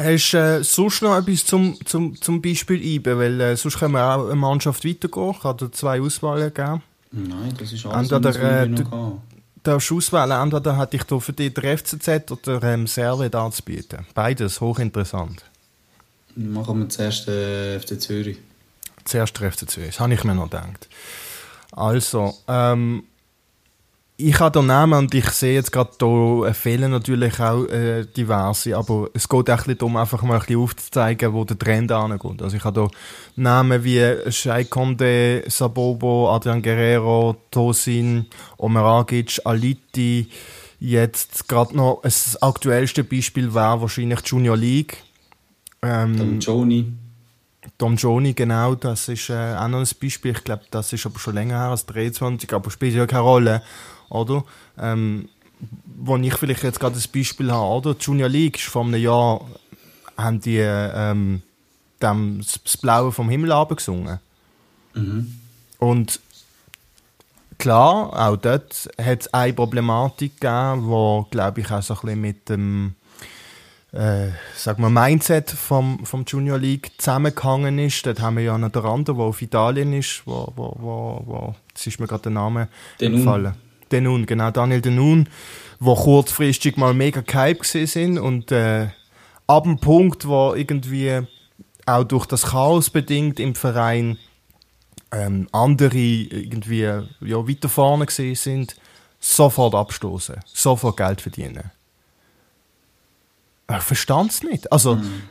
Hast du äh, sonst noch etwas zum, zum, zum Beispiel einbauen? Weil äh, sonst können wir auch eine Mannschaft weitergehen. Ich kann dir zwei Auswahlen geben. Nein, das ist alles, entweder, was wir äh, noch du, haben. Du darfst auswählen, entweder hätte ich da für dich den F C Z oder ähm, Servet anzubieten. Beides hochinteressant. Machen wir zuerst den F C Zürich. Zuerst der F C Zürich, das habe ich mir noch gedacht. Also, ähm, ich habe den Namen und ich sehe jetzt gerade, da fehlen natürlich auch äh, diverse, aber es geht auch ein bisschen darum, einfach mal ein bisschen aufzuzeigen, wo der Trend angeht. Also ich habe hier Namen wie Shai Conde, Sabobo, Adrian Guerrero, Tosin, Omer Agic, Aliti. Jetzt gerade noch, das aktuellste Beispiel wäre wahrscheinlich Junior League. Ähm, Tom Joni. Tom Joni, genau, das ist äh, auch noch ein Beispiel. Ich glaube, das ist aber schon länger her als dreiundzwanzig, aber spielt ja keine Rolle. Oder? Ähm, wo ich vielleicht jetzt gerade ein Beispiel habe, oder? Die Junior League ist vor einem Jahr, haben die ähm, dem, das Blaue vom Himmel abgesungen. Mhm. Und klar, auch dort hat es eine Problematik gegeben, die, glaube ich, auch so ein bisschen mit dem äh, sag mal, Mindset vom, vom Junior League zusammengehangen ist. Dort haben wir ja noch den anderen, der auf Italien ist, wo, wo, wo, wo jetzt ist mir gerade der Name entfallen. Denun, genau, Daniel Denun, wo kurzfristig mal mega gehypt sind und äh, ab dem Punkt, wo irgendwie auch durch das Chaos bedingt im Verein ähm, andere irgendwie ja, weiter vorne gesehen sind, sofort abstoßen, sofort Geld verdienen. Ich verstehe es nicht. Also, mhm.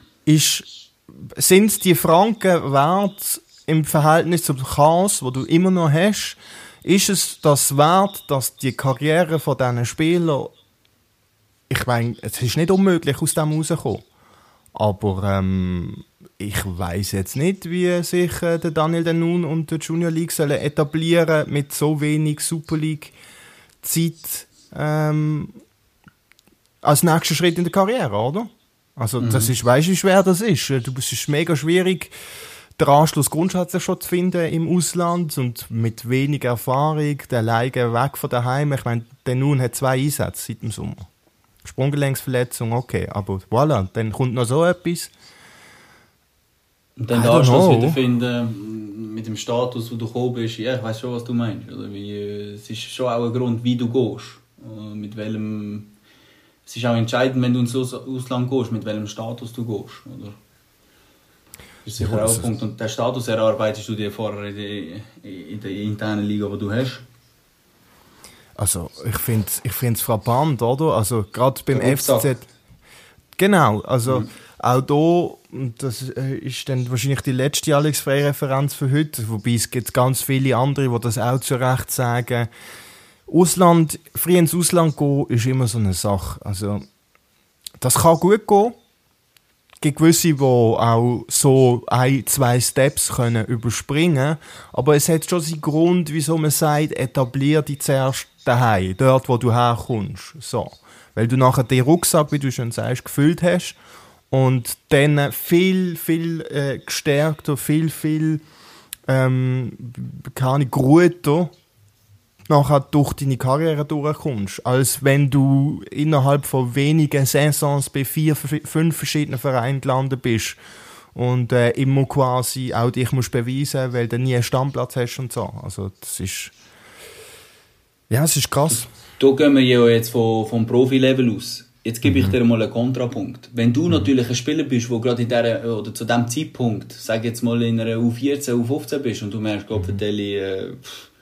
sind es die Franken wert im Verhältnis zum Chaos, wo du immer noch hast? Ist es das wert, dass die Karriere von diesen Spielern, ich meine, es ist nicht unmöglich, aus dem rauszukommen. Aber ähm, ich weiss jetzt nicht, wie sich äh, der Daniel Denun und der Junior League sollen etablieren mit so wenig Super League-Zeit ähm, als nächster Schritt in der Karriere, oder? Also, mhm. das ist, weißt du, wie schwer das ist? Du, es ist mega schwierig, den Anschluss grundsätzlich schon zu finden im Ausland und mit wenig Erfahrung, der alleine weg von daheim. Ich meine, der Nun hat zwei Einsätze seit dem Sommer. Sprunggelenksverletzung, okay, aber voilà, dann kommt noch so etwas. Und dann den Anschluss wieder finden mit dem Status, wo du gekommen bist. Ja, ich weiss schon, was du meinst. Oder wie, es ist schon auch ein Grund, wie du gehst. Mit welchem... Es ist auch entscheidend, wenn du ins Ausland gehst, mit welchem Status du gehst. Oder? Das ist sicher ja, auch ein Punkt. Und den Status erarbeitest du dir vorher in der, in der internen Liga, die du hast. Also, ich finde es ich find's frappant, oder? Also, gerade beim F C Z. Genau, also mhm. auch da, das ist dann wahrscheinlich die letzte Alex-Frey-Referenz für heute, wobei es gibt ganz viele andere, die das auch zu Recht sagen. Ausland, früh ins Ausland gehen, ist immer so eine Sache. Also, das kann gut gehen. Es gibt gewisse, die auch so ein, zwei Steps können überspringen können. Aber es hat schon seinen Grund, wieso man sagt, etablier dich zuerst daheim, dort, wo du herkommst. So. Weil du nachher den Rucksack, wie du schon sagst, gefüllt hast und dann viel, viel äh, gestärkter, viel, viel ähm, keine guter nachher durch deine Karriere durchkommst, als wenn du innerhalb von wenigen Saisons bei vier, fünf verschiedenen Vereinen gelandet bist und äh, immer quasi auch dich musst beweisen, weil du nie einen Stammplatz hast und so. Also das ist ja, es ist krass. Da gehen wir ja jetzt vom, vom Profi-Level aus. Jetzt gebe mhm. ich dir mal einen Kontrapunkt. Wenn du mhm. natürlich ein Spieler bist, der gerade in der, oder zu diesem Zeitpunkt, sag jetzt mal in einer U vierzehn, U fünfzehn bist und du merkst, Gott vertelle, äh,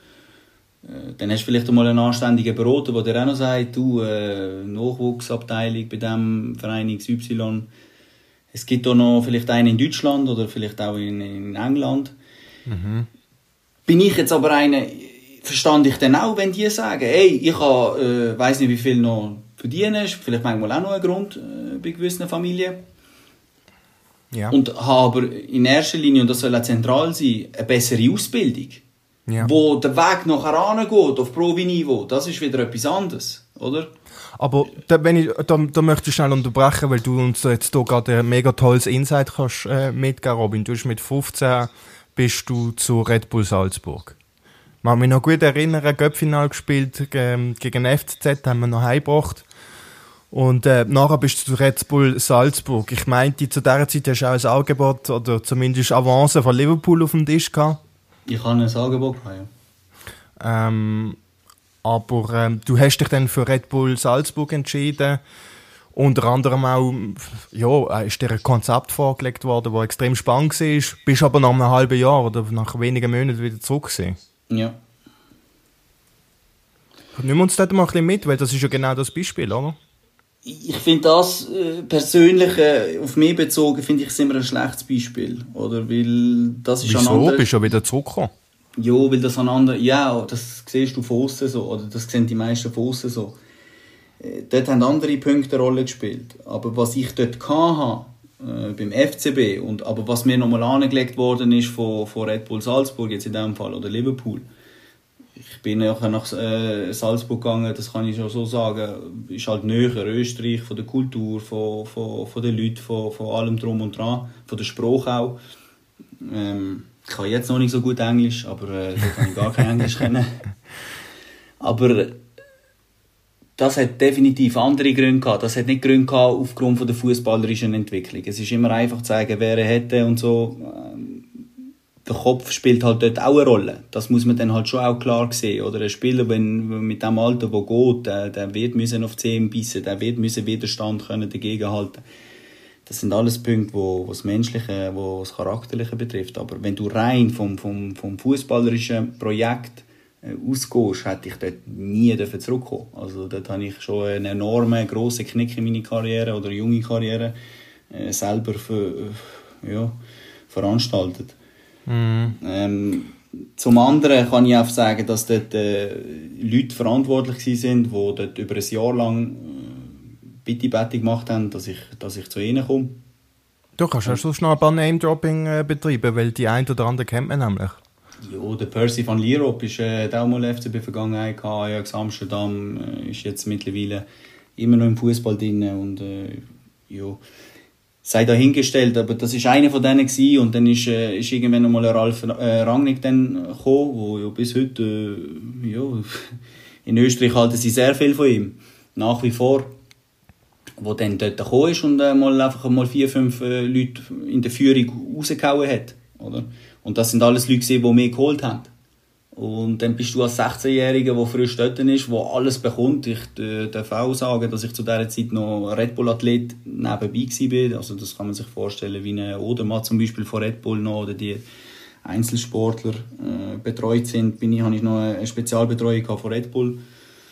dann hast du vielleicht mal einen anständigen Berater, der dir auch noch sagt, du, äh, Nachwuchsabteilung bei diesem Verein X Y. Es gibt auch noch vielleicht einen in Deutschland oder vielleicht auch in, in England. Mhm. Bin ich jetzt aber einer, verstand ich dann auch, wenn die sagen, hey, ich habe, äh, weiss nicht, wie viel noch verdienen, ist vielleicht manchmal auch noch ein Grund äh, bei gewissen Familien. Ja. Und habe aber in erster Linie, und das soll auch zentral sein, eine bessere Ausbildung. Ja. Wo der Weg nachher rangeht, auf Profi-Niveau, das ist wieder etwas anderes, oder? Aber da, wenn ich, da, da möchte ich schnell unterbrechen, weil du uns jetzt hier gerade ein mega tolles Insight kannst, äh, mitgeben, Robin. Du bist mit fünfzehn bist du zu Red Bull Salzburg. Ich kann mich noch gut erinnern, ein Göppfinal gespielt ähm, gegen F C Z, haben wir noch heimgebracht. Und äh, nachher bist du zu Red Bull Salzburg. Ich meinte, zu dieser Zeit hast du auch ein Angebot oder zumindest Avance von Liverpool auf dem Tisch gehabt. Ich habe ein Angebot gehabt, ja. Ähm, aber ähm, du hast dich dann für Red Bull Salzburg entschieden. Unter anderem auch, ja, ist dir ein Konzept vorgelegt worden, das extrem spannend war. Bist aber nach einem halben Jahr oder nach wenigen Monaten wieder zurück gewesen. Ja. Nehmen wir uns dort mal ein bisschen mit, weil das ist ja genau das Beispiel, oder? Ich finde das äh, persönlich, äh, auf mich bezogen, finde ich es immer ein schlechtes Beispiel. Oder? Weil das ist Wieso? andere... Bist du ja wieder zurückgekommen? Ja, weil das an anderen... Ja, das siehst du von außen so. Oder das sehen die meisten von außen so. Äh, dort haben andere Punkte eine Rolle gespielt. Aber was ich dort hatte, äh, beim F C B, und, aber was mir nochmal angelegt worden ist von, von Red Bull Salzburg, jetzt in diesem Fall, oder Liverpool... Ich bin ja nach äh, Salzburg gegangen, das kann ich schon so sagen, ist halt näher, Österreich, von der Kultur, von, von, von den Leuten, von, von allem drum und dran, von der Sprache auch. Ähm, ich kann jetzt noch nicht so gut Englisch, aber äh, da kann ich gar kein Englisch kennen. Aber das hat definitiv andere Gründe gehabt. Das hat nicht Gründe gehabt aufgrund von der fußballerischen Entwicklung. Es ist immer einfach zu sagen, wer er hätte und so. Der Kopf spielt halt dort auch eine Rolle. Das muss man dann halt schon auch klar sehen. Oder ein Spieler, wenn mit dem Alter, der geht, der, der wird müssen auf die Zehen bissen, der wird müssen Widerstand können dagegenhalten. Das sind alles Punkte, wo, wo das Menschliche, wo das Charakterliche betrifft. Aber wenn du rein vom, vom, vom fußballerischen Projekt äh, ausgehst, hätte ich dort nie zurückkommen. Also dort habe ich schon einen enormen, grossen Knick in meine Karriere oder junge Karriere äh, selber für, äh, ja, veranstaltet. Mm. Ähm, zum anderen kann ich auch sagen, dass dort äh, Leute verantwortlich waren, die dort über ein Jahr lang äh, Bitte-Bette gemacht haben, dass ich, dass ich zu ihnen komme. Du kannst ja schon schnell ein paar Name-Dropping äh, betreiben, weil die ein oder andere kennt man nämlich. Ja, der Percy van Lierop ist äh, auch mal F C B-Vergangenheit gehabt, Ajax Amsterdam, äh, ist jetzt mittlerweile immer noch im Fußball drin und äh, ja... sei dahingestellt, aber das war einer von denen gewesen. Und dann ist, äh, ist irgendwann einmal ein Ralf äh, Rangnick dann gekommen, wo ja bis heute, äh, ja, in Österreich halten sie sehr viel von ihm, nach wie vor, wo dann dort gekommen ist und äh, mal einfach mal vier, fünf äh, Leute in der Führung rausgehauen hat, oder? Und das sind alles Leute gewesen, die mich geholt haben. Und dann bist du als sechzehnjähriger, der frisch dort ist, der alles bekommt. Ich äh, darf auch sagen, dass ich zu dieser Zeit noch Red Bull-Athlet nebenbei war. Also das kann man sich vorstellen, wie ein Odermatt zum Beispiel von Red Bull noch, oder die Einzelsportler äh, betreut sind. Bin ich, habe ich noch eine Spezialbetreuung von Red Bull.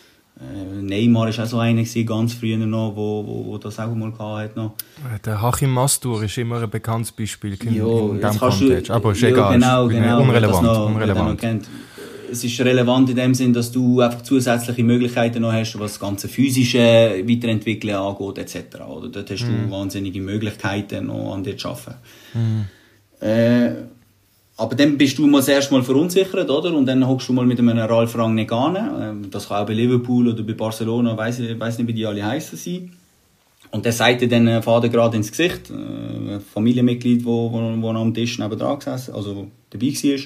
Äh, Neymar war auch so einer, ganz früher noch, wo, wo, wo das auch mal hatte. Noch. Der Hachim Mastur ist immer ein bekanntes Beispiel in, jo, in diesem Kontext. Aber ist jo, egal, genau, ist genau, unrelevant. Noch, unrelevant. Es ist relevant in dem Sinn, dass du einfach zusätzliche Möglichkeiten noch hast, was das ganze physische Weiterentwickeln angeht, et cetera. Oder dort hast mm. du wahnsinnige Möglichkeiten, noch an dir zu arbeiten. Mm. Äh, aber dann bist du mal das erste Mal verunsichert, oder? Und dann hockst du mal mit einem Ralf Rangnick an. Das kann auch bei Liverpool oder bei Barcelona, weiss ich weiss nicht, wie die alle heissen sind. Und der sagt dir dann Vater gerade ins Gesicht, ein Familienmitglied, wo, wo, wo am Tisch nebendran gesessen, also dabei war.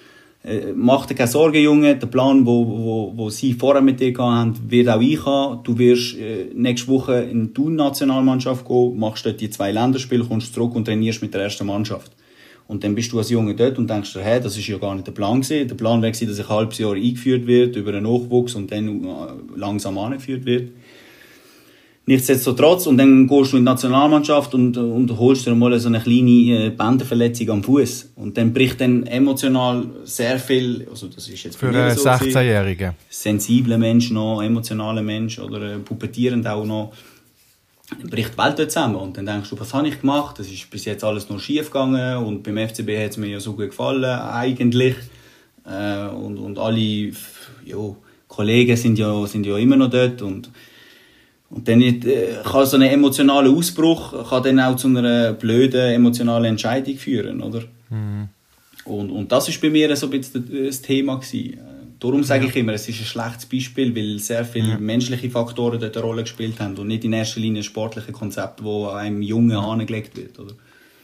Mach dir keine Sorgen, Junge. Der Plan, wo, wo, wo sie vorher mit dir gehabt haben, wird auch ich haben. Du wirst äh, nächste Woche in die Nationalmannschaft gehen, machst dort die zwei Länderspiele, kommst zurück und trainierst mit der ersten Mannschaft. Und dann bist du als Junge dort und denkst dir, hey, das ist ja gar nicht der Plan gewesen. Der Plan wäre gewesen, dass ich ein halbes Jahr eingeführt wird über einen Nachwuchs und dann äh, langsam angeführt wird. Nichtsdestotrotz, und dann gehst du in die Nationalmannschaft und, und holst dir mal so eine kleine Bänderverletzung am Fuß. Und dann bricht dann emotional sehr viel, also das ist jetzt für einen so sechzehnjährigen. Sensible Mensch noch, emotionale Mensch oder pubertierend auch noch, dann bricht die Welt dort zusammen. Und dann denkst du, was habe ich gemacht? Das ist bis jetzt alles noch schief gegangen und beim F C B hat es mir ja so gut gefallen, eigentlich. Äh, und, und alle ja, Kollegen sind ja, sind ja immer noch dort und Und dann äh, kann so ein emotionaler Ausbruch kann dann auch zu einer blöden emotionalen Entscheidung führen, oder? Mhm. Und, und das war bei mir so ein bisschen das Thema gewesen. Darum sage ja. ich immer, es ist ein schlechtes Beispiel, weil sehr viele ja. menschliche Faktoren dort eine Rolle gespielt haben und nicht in erster Linie sportliche Konzept, wo einem Jungen angelegt wird, oder?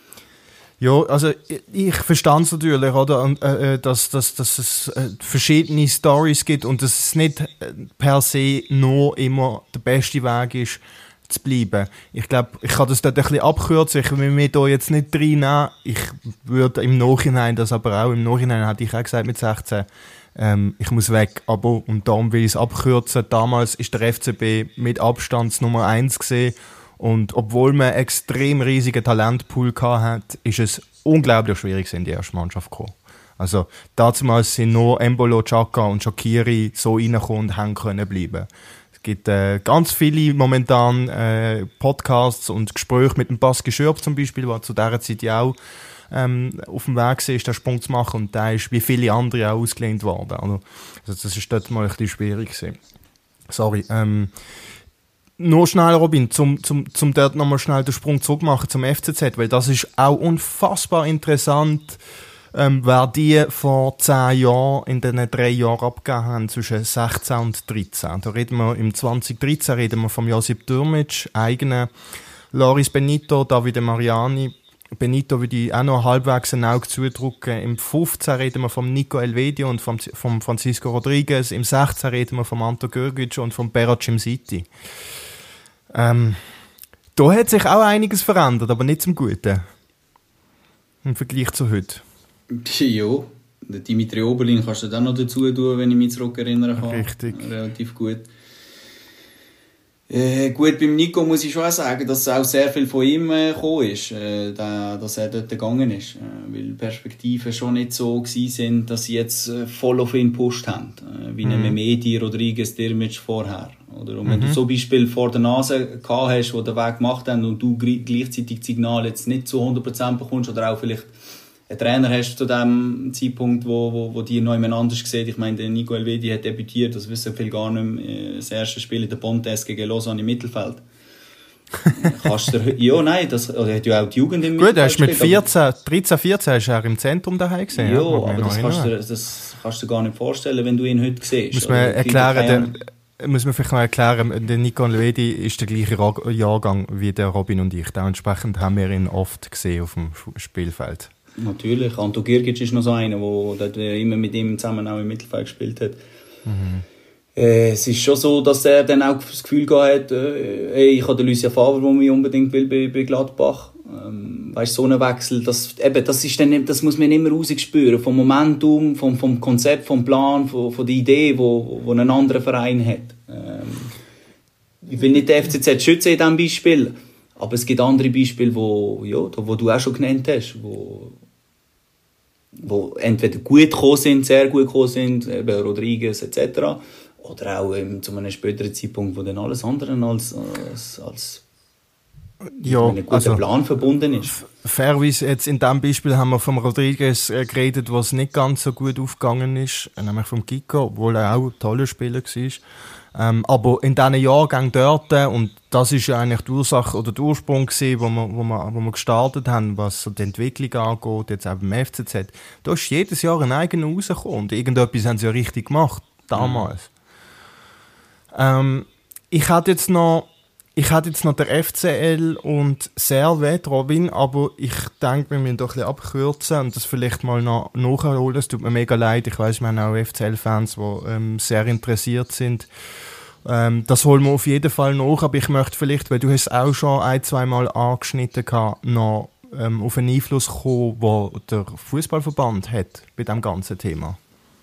Ja, also ich, ich verstehe es natürlich, oder, und, äh, dass, dass, dass es äh, verschiedene Storys gibt und dass es nicht äh, per se nur immer der beste Weg ist, zu bleiben. Ich glaube, ich kann das dort ein bisschen abkürzen. Ich will mich da jetzt nicht reinnehmen. Ich würde im Nachhinein, das aber auch, im Nachhinein hatte ich auch gesagt mit sechzehn, ähm, ich muss weg. Aber, und darum will ich es abkürzen, damals ist der F C B mit Abstand Nummer eins gesehen. Und obwohl man einen extrem riesigen Talentpool hatte, ist es unglaublich schwierig, in die erste Mannschaft zu kommen. Also, damals sind nur Embolo, Xhaka und Shaqiri so reingekommen und haben können bleiben. Es gibt äh, ganz viele momentan äh, Podcasts und Gespräche mit dem Pascal Schürpf zum Beispiel, der zu dieser Zeit ja auch ähm, auf dem Weg war, den Sprung zu machen. Und der ist wie viele andere auch ausgelehnt worden. Also, also das ist dort mal ein bisschen schwierig gewesen. Sorry. Ähm, Nur schnell, Robin, zum, zum, zum dort nochmal schnell den Sprung zurück machen zum F C Z, weil das ist auch unfassbar interessant, ähm, wer die vor zehn Jahren in den drei Jahren abgegeben haben, zwischen sechzehn und dreizehn. Da reden wir, im zwanzig dreizehn reden wir vom Josip Dürmic, eigenen Loris Benito, Davide Mariani. Benito würde ich auch noch halbwegs ein Auge zudrücken. Im fünfzehn reden wir vom Nico Elvedio und vom, vom Francisco Rodriguez. Im sechzehn reden wir vom Anto Görgic und vom Berat Cimsiti. Ähm, da hat sich auch einiges verändert, aber nicht zum Guten. Im Vergleich zu heute. Ja, der Dimitri Oberlin kannst du dann noch dazu tun, wenn ich mich zurückerinnern kann. Richtig. Relativ gut. Äh, gut, beim Nico muss ich schon auch sagen, dass auch sehr viel von ihm äh, gekommen ist, äh, da, dass er dort gegangen ist. Äh, weil die Perspektiven schon nicht so gewesen sind, dass sie jetzt äh, voll auf ihn gepusht haben. Äh, wie mhm. Mehmeti, Rodriguez, Dirmic vorher. Oder? Und wenn mhm. du so Beispiel vor der Nase gehabt hast, die den Weg gemacht haben und du gleichzeitig das Signal jetzt nicht zu hundert Prozent bekommst oder auch vielleicht einen Trainer hast zu dem Zeitpunkt, wo, wo, wo die noch jemand anders sieht. Ich meine, der Nico Elvedi hat debütiert, das wissen viele gar nicht mehr, das erste Spiel in der Pontes gegen Lausanne im Mittelfeld. Kannst du, ja, nein, das also, hat ja auch die Jugend im Gut, er ist mit vierzehn, dreizehn, vierzehn ist er im Zentrum daheim gesehen. Ja, ja, aber das kannst, du, das kannst du dir gar nicht vorstellen, wenn du ihn heute siehst. Muss man erklären, der, muss man vielleicht noch erklären, der Nico Elvedi ist der gleiche Jahrgang wie der Robin und ich. Dementsprechend haben wir ihn oft gesehen auf dem Spielfeld. Natürlich. Anto Girgic ist noch so einer, der immer mit ihm zusammen auch im Mittelfeld gespielt hat. Mhm. Äh, es ist schon so, dass er dann auch das Gefühl gehabt hat, äh, hey, ich habe den Lucien Favre, der mich unbedingt will bei, bei Gladbach. Ähm, weißt, so ein Wechsel, das, eben, das, ist dann, das muss man immer rausspüren. Vom Momentum, vom, vom Konzept, vom Plan, von, von der Idee, wo, wo ein anderer Verein hat. Ähm, ich will nicht den F C Z schützen in diesem Beispiel. Aber es gibt andere Beispiele, wo, ja, wo du auch schon genannt hast, wo, wo entweder gut gekommen sind, sehr gut gekommen sind, eben Rodriguez et cetera. Oder auch ähm, zu einem späteren Zeitpunkt, wo dann alles andere als, als, als ja, mit einem guten also, Plan verbunden ist. Fairerweise, jetzt in diesem Beispiel haben wir vom Rodriguez äh, geredet, was nicht ganz so gut aufgegangen ist, nämlich vom Kiko, obwohl er auch ein toller Spieler war. Ähm, aber in diesen Jahrgängen dort, und das ist ja eigentlich die Ursache oder der Ursprung gewesen, wo wir, wo wir, wo wir gestartet haben, was so die Entwicklung angeht, jetzt auch beim F C Z, da ist jedes Jahr ein eigener rausgekommen und irgendetwas haben sie ja richtig gemacht, damals. Mhm. Ähm, ich hatte jetzt noch Ich hätte jetzt noch der F C L und Servet, Robin, aber ich denke, wir müssen doch ein bisschen abkürzen und das vielleicht mal noch nachholen. Es tut mir mega leid. Ich weiss, wir haben auch F C L-Fans, die ähm, sehr interessiert sind. Ähm, das holen wir auf jeden Fall nach, aber ich möchte vielleicht, weil du es auch schon ein, zwei Mal angeschnitten hast, noch ähm, auf einen Einfluss kommen, den der Fußballverband hat bei diesem ganzen Thema.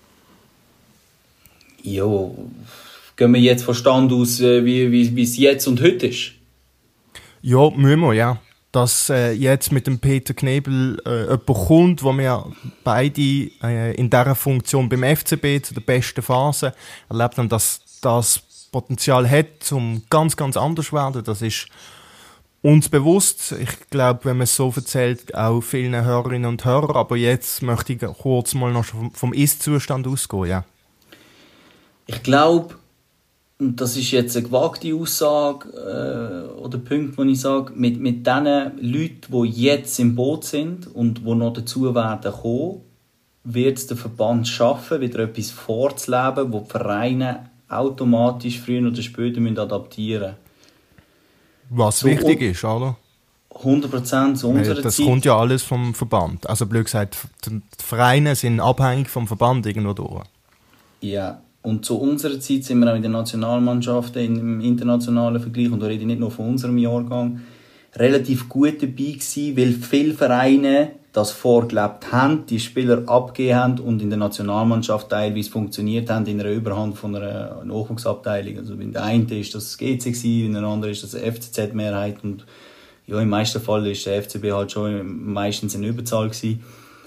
Jo. Gehen wir jetzt von Stand aus, wie, wie, wie es jetzt und heute ist? Ja, müssen wir, ja. Dass äh, jetzt mit dem Peter Knebel äh, jemand kommt, wo wir beide äh, in dieser Funktion beim F C B zu der besten Phase erlebt haben, dass das Potenzial hat, um ganz, ganz anders zu werden. Das ist uns bewusst. Ich glaube, wenn man es so erzählt, auch vielen Hörerinnen und Hörern. Aber jetzt möchte ich kurz mal noch vom, vom Ist-Zustand ausgehen, ja. Ich glaube, und das ist jetzt eine gewagte Aussage äh, oder Punkt, wo ich sage, mit, mit den Leuten, die jetzt im Boot sind und die noch dazu werden kommen, wird es der Verband schaffen, wieder etwas vorzuleben, wo die Vereine automatisch früher oder später müssen adaptieren müssen. Was so wichtig ist, oder? hundert Prozent zu unserer das Zeit. Das kommt ja alles vom Verband. Also blöd gesagt, die Vereine sind abhängig vom Verband irgendwo durch. Ja. Und zu unserer Zeit sind wir auch in den Nationalmannschaften, im internationalen Vergleich, und da rede ich nicht nur von unserem Jahrgang, relativ gut dabei gewesen, weil viele Vereine das vorgelebt haben, die Spieler abgegeben haben und in der Nationalmannschaft teilweise funktioniert haben in einer Überhand von einer Nachwuchsabteilung. Also in der einen ist das G C gewesen, in der anderen ist das eine F C Z-Mehrheit und ja, im meisten Fall ist der F C B halt schon meistens in Überzahl gewesen.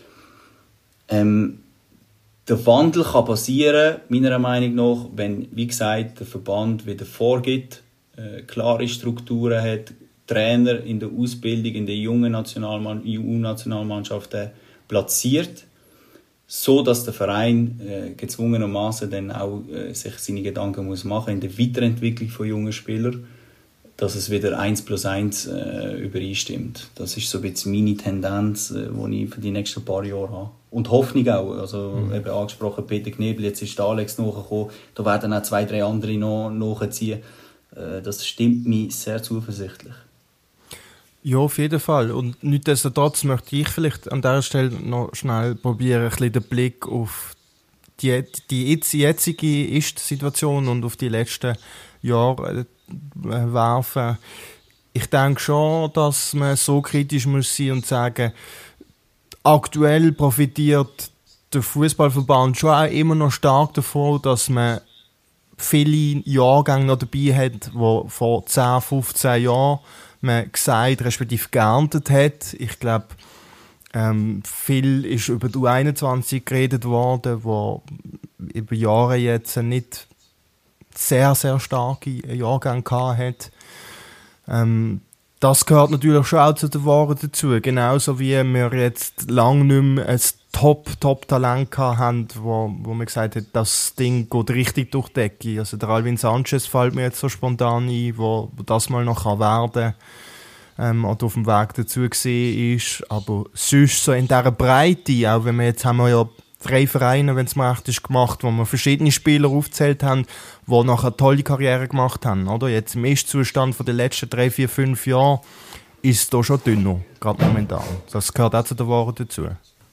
Ähm, Der Wandel kann passieren, meiner Meinung nach, wenn, wie gesagt, der Verband wieder vorgibt, äh, klare Strukturen hat, Trainer in der Ausbildung, in den jungen Nationalmann- U Nationalmannschaften platziert, so dass der Verein äh, gezwungenermaßen dann auch äh, sich seine Gedanken muss machen in der Weiterentwicklung von jungen Spielern, dass es wieder eins plus eins äh, übereinstimmt. Das ist so ein bisschen meine Tendenz, äh, die ich für die nächsten paar Jahre habe. Und Hoffnung auch. Also, mhm. eben angesprochen, Peter Knebel, jetzt ist der Alex nachgekommen, da werden auch zwei, drei andere noch nachziehen. Äh, das stimmt mich sehr zuversichtlich. Ja, auf jeden Fall. Und nichtsdestotrotz möchte ich vielleicht an dieser Stelle noch schnell probieren, ein bisschen den Blick auf die, die jetzige Ist-Situation und auf die letzten Jahre werfen. Ich denke schon, dass man so kritisch muss sein und sagen, aktuell profitiert der Fußballverband schon auch immer noch stark davon, dass man viele Jahrgänge noch dabei hat, die vor zehn, fünfzehn Jahren man gesagt, respektive geerntet hat. Ich glaube, ähm, viel ist über die U einundzwanzig geredet worden, wo über Jahre jetzt nicht sehr, sehr starke Jahrgänge gehabt hat. Ähm, das gehört natürlich schon auch zu den Waren dazu. Genauso wie wir jetzt lange nicht mehr ein Top-Top-Talent haben, wo, wo man gesagt hat, das Ding geht richtig durch die Decke. Also der Alvin Sanchez fällt mir jetzt so spontan ein, wo, wo das mal noch werden kann, ähm, oder auf dem Weg dazu gesehen ist. Aber sonst so in dieser Breite, auch wenn wir jetzt haben wir ja drei Vereine, wenn es mir recht ist, gemacht, wo wir verschiedene Spieler aufgezählt haben, die nachher eine tolle Karriere gemacht haben. Oder? Jetzt im Ist-Zustand von den letzten drei, vier, fünf Jahren ist es da schon dünner, gerade momentan. Das gehört auch zu der Wahrheit dazu.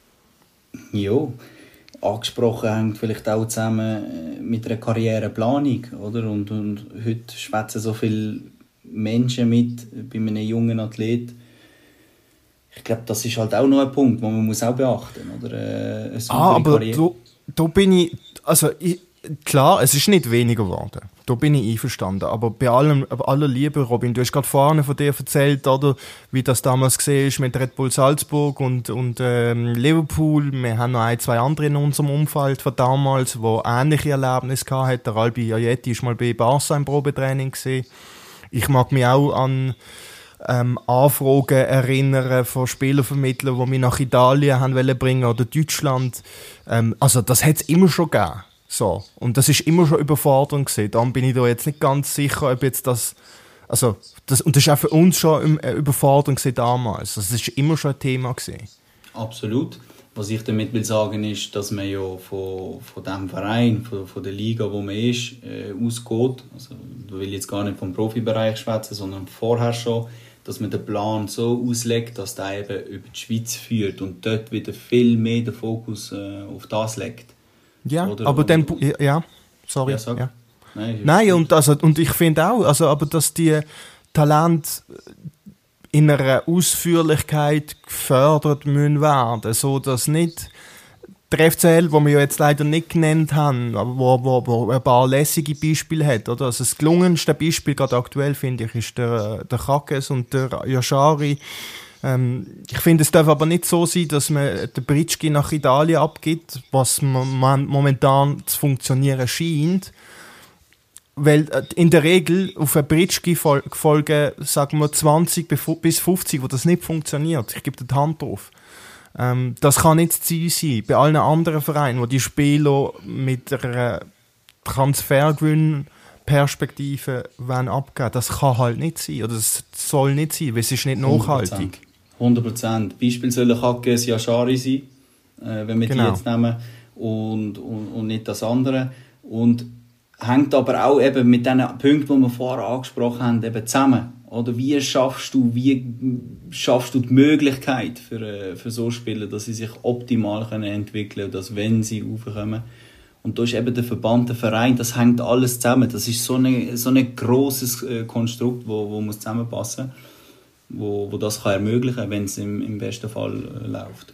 Ja, angesprochen hängt vielleicht auch zusammen mit einer Karriereplanung, oder? Und, und heute schwätzen so viele Menschen mit bei einem jungen Athlet. Ich glaube, das ist halt auch noch ein Punkt, den man muss auch beachten muss. Äh, ah, aber da, da bin ich, also ich, klar, es ist nicht weniger geworden. Da bin ich einverstanden. Aber bei allem, bei aller Liebe, Robin, du hast gerade vorne von dir erzählt, oder, wie das damals gesehen ist mit Red Bull Salzburg und, und ähm, Liverpool. Wir haben noch ein, zwei andere in unserem Umfeld von damals, die ähnliche Erlebnisse hatten. Der Albi Ajetti war mal bei Barca im Probetraining gewesen. Ich mag mich auch an Ähm, Anfragen erinnern von Spielervermittlern, die mich nach Italien haben wollen bringen oder Deutschland. Ähm, also das hat es immer schon gegeben. So. Und das ist immer schon überfordernd gewesen. Darum bin ich da jetzt nicht ganz sicher, ob jetzt das, also das, und das ist auch für uns schon eine Überforderung gewesen damals. Also das ist immer schon ein Thema gewesen. Absolut. Was ich damit will sagen ist, dass man ja von, von dem Verein, von, von der Liga, wo man ist, äh, ausgeht. Also ich will jetzt gar nicht vom Profibereich schwätzen, sondern vorher schon, dass man den Plan so auslegt, dass der eben über die Schweiz führt und dort wieder viel mehr den Fokus äh, auf das legt. Ja, oder, aber oder, dann, ja, sorry. Ja, ja. Nein, Nein und, also, und ich finde auch, also, aber dass die Talente in einer Ausführlichkeit gefördert müssen werden, so dass nicht der F C L, wo wir ja jetzt leider nicht genannt haben, aber wo, wo, wo ein paar lässige Beispiele hat, oder? Also das gelungenste Beispiel, gerade aktuell, finde ich, ist der, der Kakes und der Yashari. Ähm, ich finde, es darf aber nicht so sein, dass man den Britschki nach Italien abgibt, was man momentan zu funktionieren scheint. Weil in der Regel auf eine Britschki folgen, sagen wir, zwanzig bis fünfzig, wo das nicht funktioniert. Ich gebe die Hand drauf. Ähm, das kann nicht das Ziel sein. Bei allen anderen Vereinen, wo die Spieler mit einer Transfergewinnperspektive abgeben, das kann halt nicht sein. Oder das soll nicht sein, weil es ist nicht nachhaltig. hundert Prozent. Beispiel sollen Kakes Yashari sein, äh, wenn wir genau. die jetzt nehmen, und, und, und nicht das andere. Und hängt aber auch eben mit den Punkten, die wir vorher angesprochen haben, eben zusammen. Oder wie schaffst du, wie schaffst du die Möglichkeit für, für so Spieler, dass sie sich optimal können entwickeln können, dass wenn sie raufkommen. Und Und da ist eben der Verband, der Verein, das hängt alles zusammen. Das ist so ein so ein grosses äh, Konstrukt, wo, wo muss zusammenpassen, wo, wo das kann ermöglichen, wenn es im, im besten Fall äh, läuft.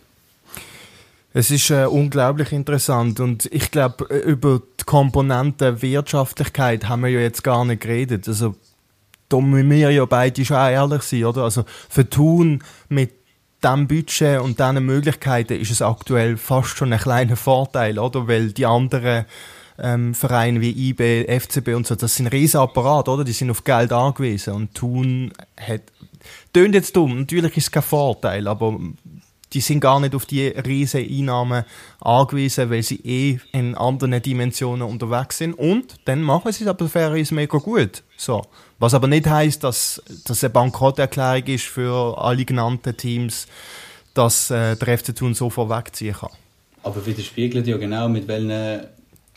Es ist äh, unglaublich interessant und ich glaube, über die Komponente Wirtschaftlichkeit haben wir ja jetzt gar nicht geredet. Also da müssen wir ja beide schon auch ehrlich sein, oder? Also für Thun mit diesem Budget und diesen Möglichkeiten ist es aktuell fast schon ein kleiner Vorteil, oder? Weil die anderen ähm, Vereine wie I B, F C B und so, das sind riesen Apparate, oder? Die sind auf Geld angewiesen und Thun hat, tönt jetzt dumm, natürlich ist es kein Vorteil, aber die sind gar nicht auf die riesen Einnahmen angewiesen, weil sie eh in anderen Dimensionen unterwegs sind. Und dann machen sie es aber fairerweise mega gut. So. Was aber nicht heisst, dass das eine Bankrotterklärung ist für alle genannten Teams, dass äh, der F C Thun so vorwegziehen kann. Aber widerspiegelt ja genau, mit welchen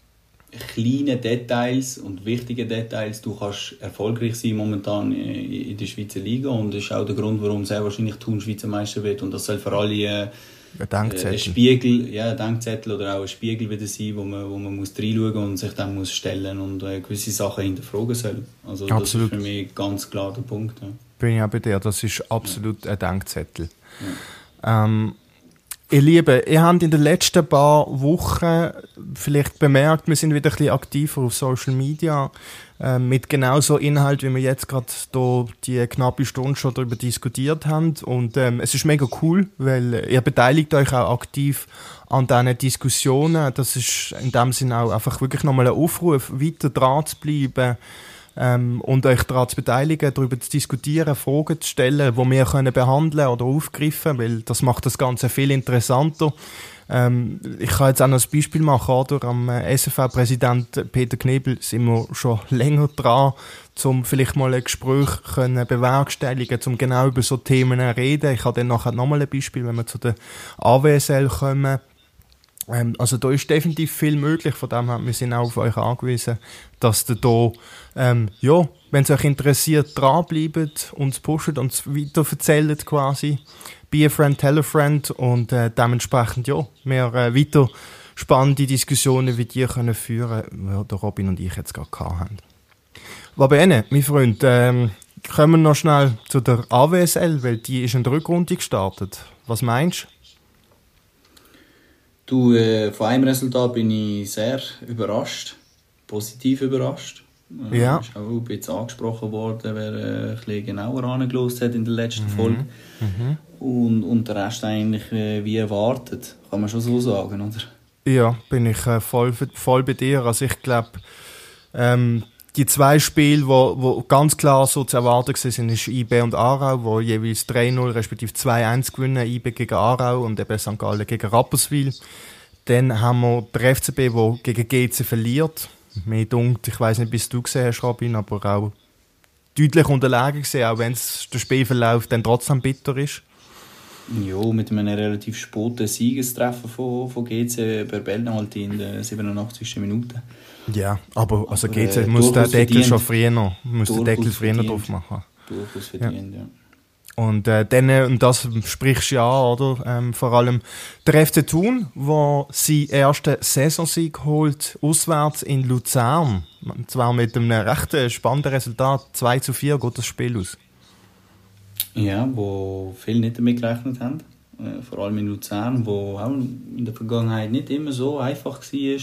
kleinen Details und wichtigen Details du kannst erfolgreich sein momentan in der Schweizer Liga, und das ist auch der Grund, warum sehr wahrscheinlich Thun Schweizer Meister wird, und das soll für alle äh, ein, ein Spiegel, ja, ein Denkzettel oder auch ein Spiegel wieder sein, wo man, wo man muss reinschauen und sich dann muss stellen und äh, gewisse Sachen hinterfragen soll. Also das absolut. Ist für mich ganz klar der Punkt. Ja. Bin ich auch bei dir, das ist absolut ja. ein Denkzettel. Ja. Ähm, Ihr Lieben, ihr habt in den letzten paar Wochen vielleicht bemerkt, wir sind wieder ein bisschen aktiver auf Social Media, äh, mit genau so Inhalt, wie wir jetzt gerade hier die knappe Stunde schon darüber diskutiert haben. Und ähm, es ist mega cool, weil ihr beteiligt euch auch aktiv an diesen Diskussionen. Das ist in dem Sinne auch einfach wirklich nochmal ein Aufruf, weiter dran zu bleiben. Ähm, und euch daran zu beteiligen, darüber zu diskutieren, Fragen zu stellen, die wir können behandeln oder aufgreifen, weil das macht das Ganze viel interessanter. Ähm, ich kann jetzt auch noch ein Beispiel machen, oder? Am S F V-Präsident Peter Knebel sind wir schon länger dran, um vielleicht mal ein Gespräch können bewerkstelligen, um genau über so Themen zu reden. Ich habe dann nachher nochmal ein Beispiel, wenn wir zu der A W S L kommen. Ähm, also da ist definitiv viel möglich, von dem her, wir sind auch auf euch angewiesen, dass ihr da, ähm, ja, wenn es euch interessiert, dranbleibt, uns pusht, uns weiter erzählt quasi. Be a friend, tell a friend, und äh, dementsprechend, ja, wir äh, weiter spannende Diskussionen wie die können führen, wie der Robin und ich jetzt gerade gehabt haben. Aber bene, mein Freund, ähm, kommen wir noch schnell zu der A W S L, weil die ist in der Rückrunde gestartet. Was meinst du? Du, äh, von einem Resultat bin ich sehr überrascht, positiv überrascht. Äh, ja. Ist auch ein bisschen angesprochen worden, wer äh, ein bisschen genauer angeschaut hat in der letzten mhm. Folge. Mhm. Und, und der Rest eigentlich äh, wie erwartet, kann man schon so sagen, oder? Ja, bin ich äh, voll, voll bei dir. Also ich glaube, ähm, die zwei Spiele, die wo, wo ganz klar so zu erwarten waren, ist I B und Aarau, wo jeweils drei null respektive zwei eins gewinnen, I B gegen Aarau und eben Sankt Gallen gegen Rapperswil. Dann haben wir den F C B, der gegen G C verliert. Mir dunkt, ich weiss nicht, bis du gesehen hast, Robin, aber auch deutlich unterlegen gesehen, auch wenn der Spielverlauf dann trotzdem bitter ist. Ja, mit einem relativ späten Siegestreffer von, von G C Berbellen halt in der siebenundachtzigsten Minute. Ja, aber also aber, G C äh, muss den Deckel schon früher noch, muss den Deckel früher drauf machen. Durchaus verdient, ja. ja. Und äh, dann, und das sprichst du ja an, oder? Ähm, vor allem der F C Thun, der seinen ersten Saisonsieg holt, auswärts in Luzern. Und zwar mit einem recht spannenden Resultat, zwei zu vier geht das Spiel aus. Ja, wo viele nicht damit gerechnet haben. Äh, vor allem in Luzern, wo auch in der Vergangenheit nicht immer so einfach war äh,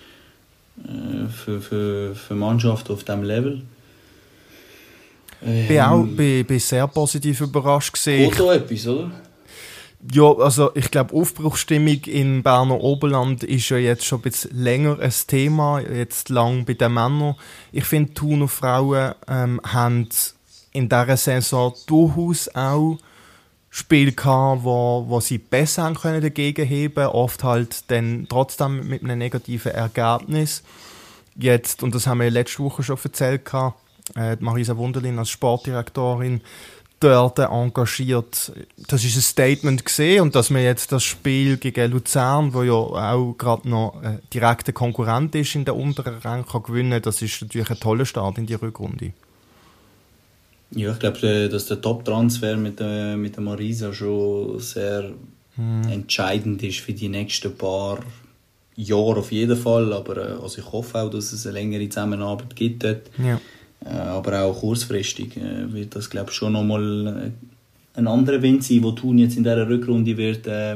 für, für, für Mannschaften auf diesem Level. Ich bin auch bin, bin sehr positiv überrascht gesehen. Oder etwas, oder? Ja, also ich glaube, Aufbruchsstimmung im Berner Oberland ist ja jetzt schon ein bisschen länger ein Thema, jetzt lang bei den Männern. Ich finde, Thuner Frauen ähm, haben in dieser Saison durchaus auch Spiele gehabt, wo, wo sie besser haben können dagegen heben, oft halt dann trotzdem mit einem negativen Ergebnis. Jetzt, und das haben wir letzte Woche schon erzählt, gehabt, äh, Marisa Wunderlin als Sportdirektorin dort engagiert. Das ist ein Statement gesehen, und dass man jetzt das Spiel gegen Luzern, wo ja auch gerade noch äh, direkter Konkurrent ist in der unteren Rang, kann gewinnen, das ist natürlich ein toller Start in die Rückrunde. Ja, ich glaube, dass der Top-Transfer mit der, mit der Marisa schon sehr hm. entscheidend ist für die nächsten paar Jahr auf jeden Fall, aber äh, also ich hoffe auch, dass es eine längere Zusammenarbeit gibt dort. Ja. Äh, aber auch kurzfristig äh, wird das, glaube ich, schon nochmal äh, ein anderer Wind sein, den Thun jetzt in dieser Rückrunde wird äh,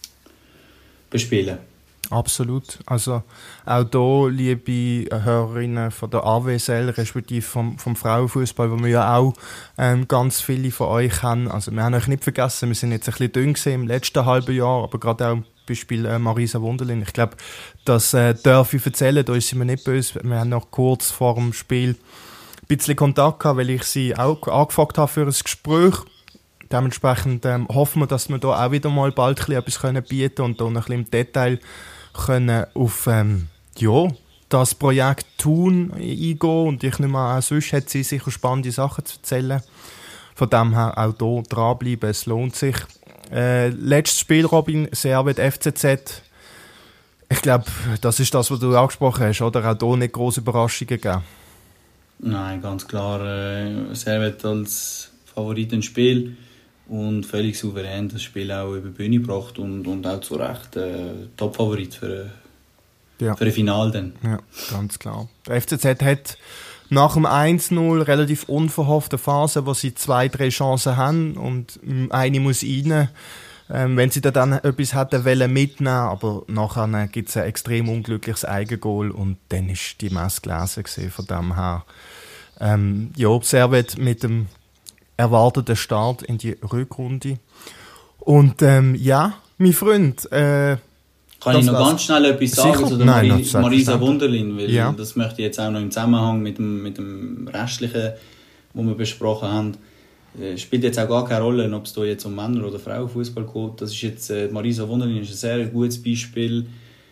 bespielen. Absolut. Also auch hier, liebe Hörerinnen von der A W S L, respektive vom, vom Frauenfußball, wo wir ja auch ähm, ganz viele von euch haben. Also wir haben euch nicht vergessen, wir sind jetzt ein bisschen dünn gewesen im letzten halben Jahr, aber gerade auch Beispiel äh, Marisa Wunderlin. Ich glaube, das äh, darf ich erzählen, da ist sie mir nicht böse. Wir haben noch kurz vor dem Spiel ein bisschen Kontakt gehabt, weil ich sie auch angefragt habe für ein Gespräch. Dementsprechend ähm, hoffen wir, dass wir da auch wieder mal bald ein bisschen etwas können bieten und da noch ein bisschen im Detail können auf ähm, ja, das Projekt Thun eingehen. Und ich nehme an, auch sonst hat sie sicher spannende Sachen zu erzählen. Von dem her auch hier dranbleiben, es lohnt sich. Äh, letztes Spiel, Robin, Servet F C Z. Ich glaube, das ist das, was du angesprochen hast, oder? Auch hier nicht grosse Überraschungen gegeben. Nein, ganz klar. Äh, Servet als Favorit ins Spiel und völlig souverän das Spiel auch über die Bühne gebracht und, und auch zu Recht äh, Top-Favorit für, ja. für ein Finale dann. Ja, ganz klar. Der F C Z hat nach dem eins null relativ unverhoffte Phase, wo sie zwei, drei Chancen haben und eine muss rein. Ähm, wenn sie da dann etwas hätten wollen mitnehmen, aber nachher gibt es ein extrem unglückliches Eigengoal und dann ist die Messe gelesen gewesen, von dem her. Ähm, ja, Servet mit dem erwarteten Start in die Rückrunde. Und ähm, ja, mein Freund, äh, kann ich noch ganz schnell etwas sagen sicher? zu der Nein, Mari- Marisa Wunderlin, weil ja. das möchte ich jetzt auch noch im Zusammenhang mit dem, mit dem Restlichen, was wir besprochen haben, äh, spielt jetzt auch gar keine Rolle, ob es da jetzt um Männer- oder Frauenfußball geht. Das ist jetzt, äh, Marisa Wunderlin ist ein sehr gutes Beispiel,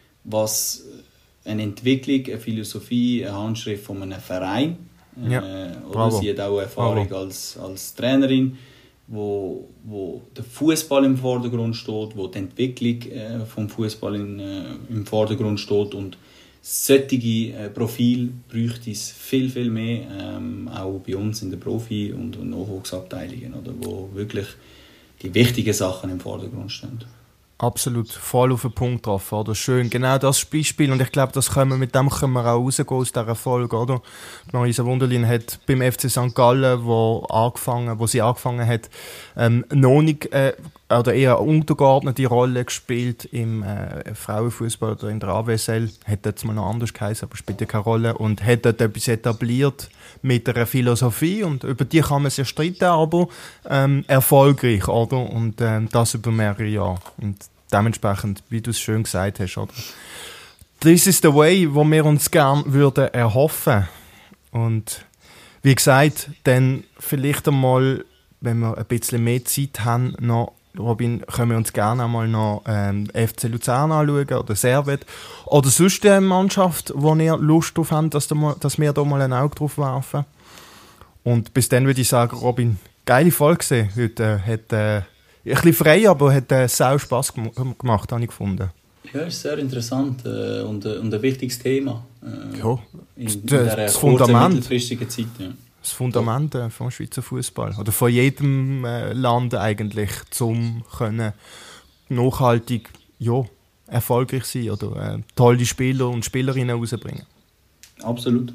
was eine Entwicklung, eine Philosophie, eine Handschrift von einem Verein, äh, ja. oder sie hat auch Erfahrung als, als Trainerin, wo, wo der Fußball im Vordergrund steht, wo die Entwicklung äh, vom Fußball in, äh, im Vordergrund steht und solche äh, Profile bräuchte es viel, viel mehr, ähm, auch bei uns in der Profi- und, und Nachwuchsabteilungen, oder, wo wirklich die wichtigen Sachen im Vordergrund stehen. Absolut, voll auf den Punkt drauf, oder? Schön, genau das Beispiel, und ich glaube, das können wir, mit dem können wir auch rausgehen aus dieser Folge, oder? Marisa Wunderlin hat beim F C Sankt Gallen, wo, angefangen, wo sie angefangen hat, ähm, noch nicht, äh, oder eher eine untergeordnete Rolle gespielt im äh, Frauenfußball oder in der A W S L, hat jetzt mal noch anders geheißen, aber spielt ja keine Rolle, und hat dort etwas etabliert mit einer Philosophie, und über die kann man sich streiten, aber ähm, erfolgreich, oder? Und ähm, das über mehrere Jahre. Und dementsprechend, wie du es schön gesagt hast, oder? This is the way, wo wir uns gerne würden erhoffen. Und wie gesagt, dann vielleicht einmal, wenn wir ein bisschen mehr Zeit haben, noch, Robin, können wir uns gerne einmal noch ähm, F C Luzern anschauen oder Servet oder sonst eine Mannschaft, wo ihr Lust drauf habt, dass, da, dass wir da mal ein Auge drauf werfen. Und bis dann würde ich sagen, Robin, geile Folge gesehen. Heute äh, hat äh, ein bisschen frei, aber hat äh, sau Spass gem- gemacht, habe ich gefunden. Ja, ist sehr interessant äh, und, äh, und ein wichtiges Thema. Äh, ja, in, in das, dieser das kurzen, Fundament. mittelfristigen Zeit. Ja. Das Fundament äh, vom Schweizer Fußball oder von jedem äh, Land eigentlich, zum können nachhaltig ja, erfolgreich sein oder äh, tolle Spieler und Spielerinnen rausbringen. Absolut.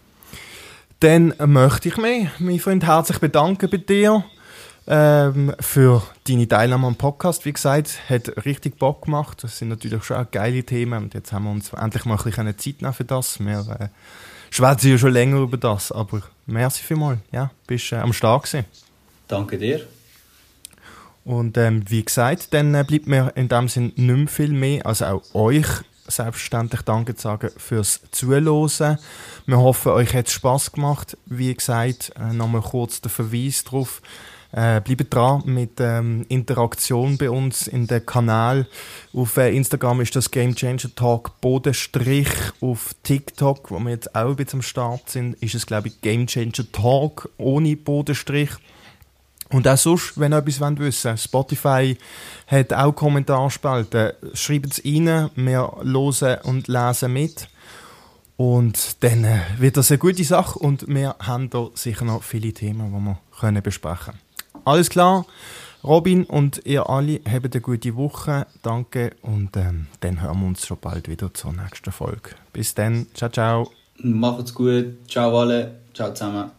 Dann möchte ich mich, mein Freund, herzlich bedanken bei dir ähm, für deine Teilnahme am Podcast. Wie gesagt, hat richtig Bock gemacht. Das sind natürlich schon auch geile Themen und jetzt haben wir uns endlich mal ein bisschen Zeit nehmen für das. Wir äh, schwätzen ja schon länger über das, aber merci vielmals. Ja, bist äh, am Start gewesen. Danke dir. Und ähm, wie gesagt, dann äh, bleibt mir in dem Sinn nicht mehr viel mehr, also auch euch selbstverständlich Danke zu sagen fürs Zuhören. Wir hoffen, euch hat es Spass gemacht. Wie gesagt, äh, nochmal kurz der Verweis darauf. Äh, bleibt dran mit ähm, Interaktion bei uns in den Kanal. Auf äh, Instagram ist das Game Changer Talk Bodenstrich. Auf TikTok, wo wir jetzt auch ein bisschen am Start sind, ist es, glaube ich, Game Changer Talk ohne Bodenstrich. Und auch sonst, wenn ihr etwas wissen wollt, Spotify hat auch Kommentarspalten. Schreibt es rein, wir hören und lesen mit. Und dann äh, wird das eine gute Sache und wir haben da sicher noch viele Themen, die wir können besprechen können. Alles klar, Robin und ihr alle habt eine gute Woche. Danke und ähm, dann hören wir uns schon bald wieder zur nächsten Folge. Bis dann. Ciao, ciao. Macht's gut. Ciao alle. Ciao zusammen.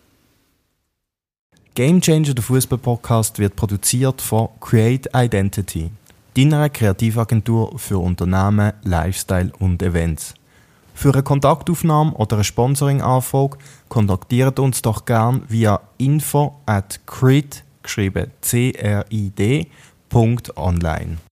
Game Changer, der Fußball-Podcast, wird produziert von Create Identity, deiner Kreativagentur für Unternehmen, Lifestyle und Events. Für eine Kontaktaufnahme oder eine Sponsoring-Anfrage kontaktiert uns doch gern via info at crid, geschrieben C R I D, Punkt online.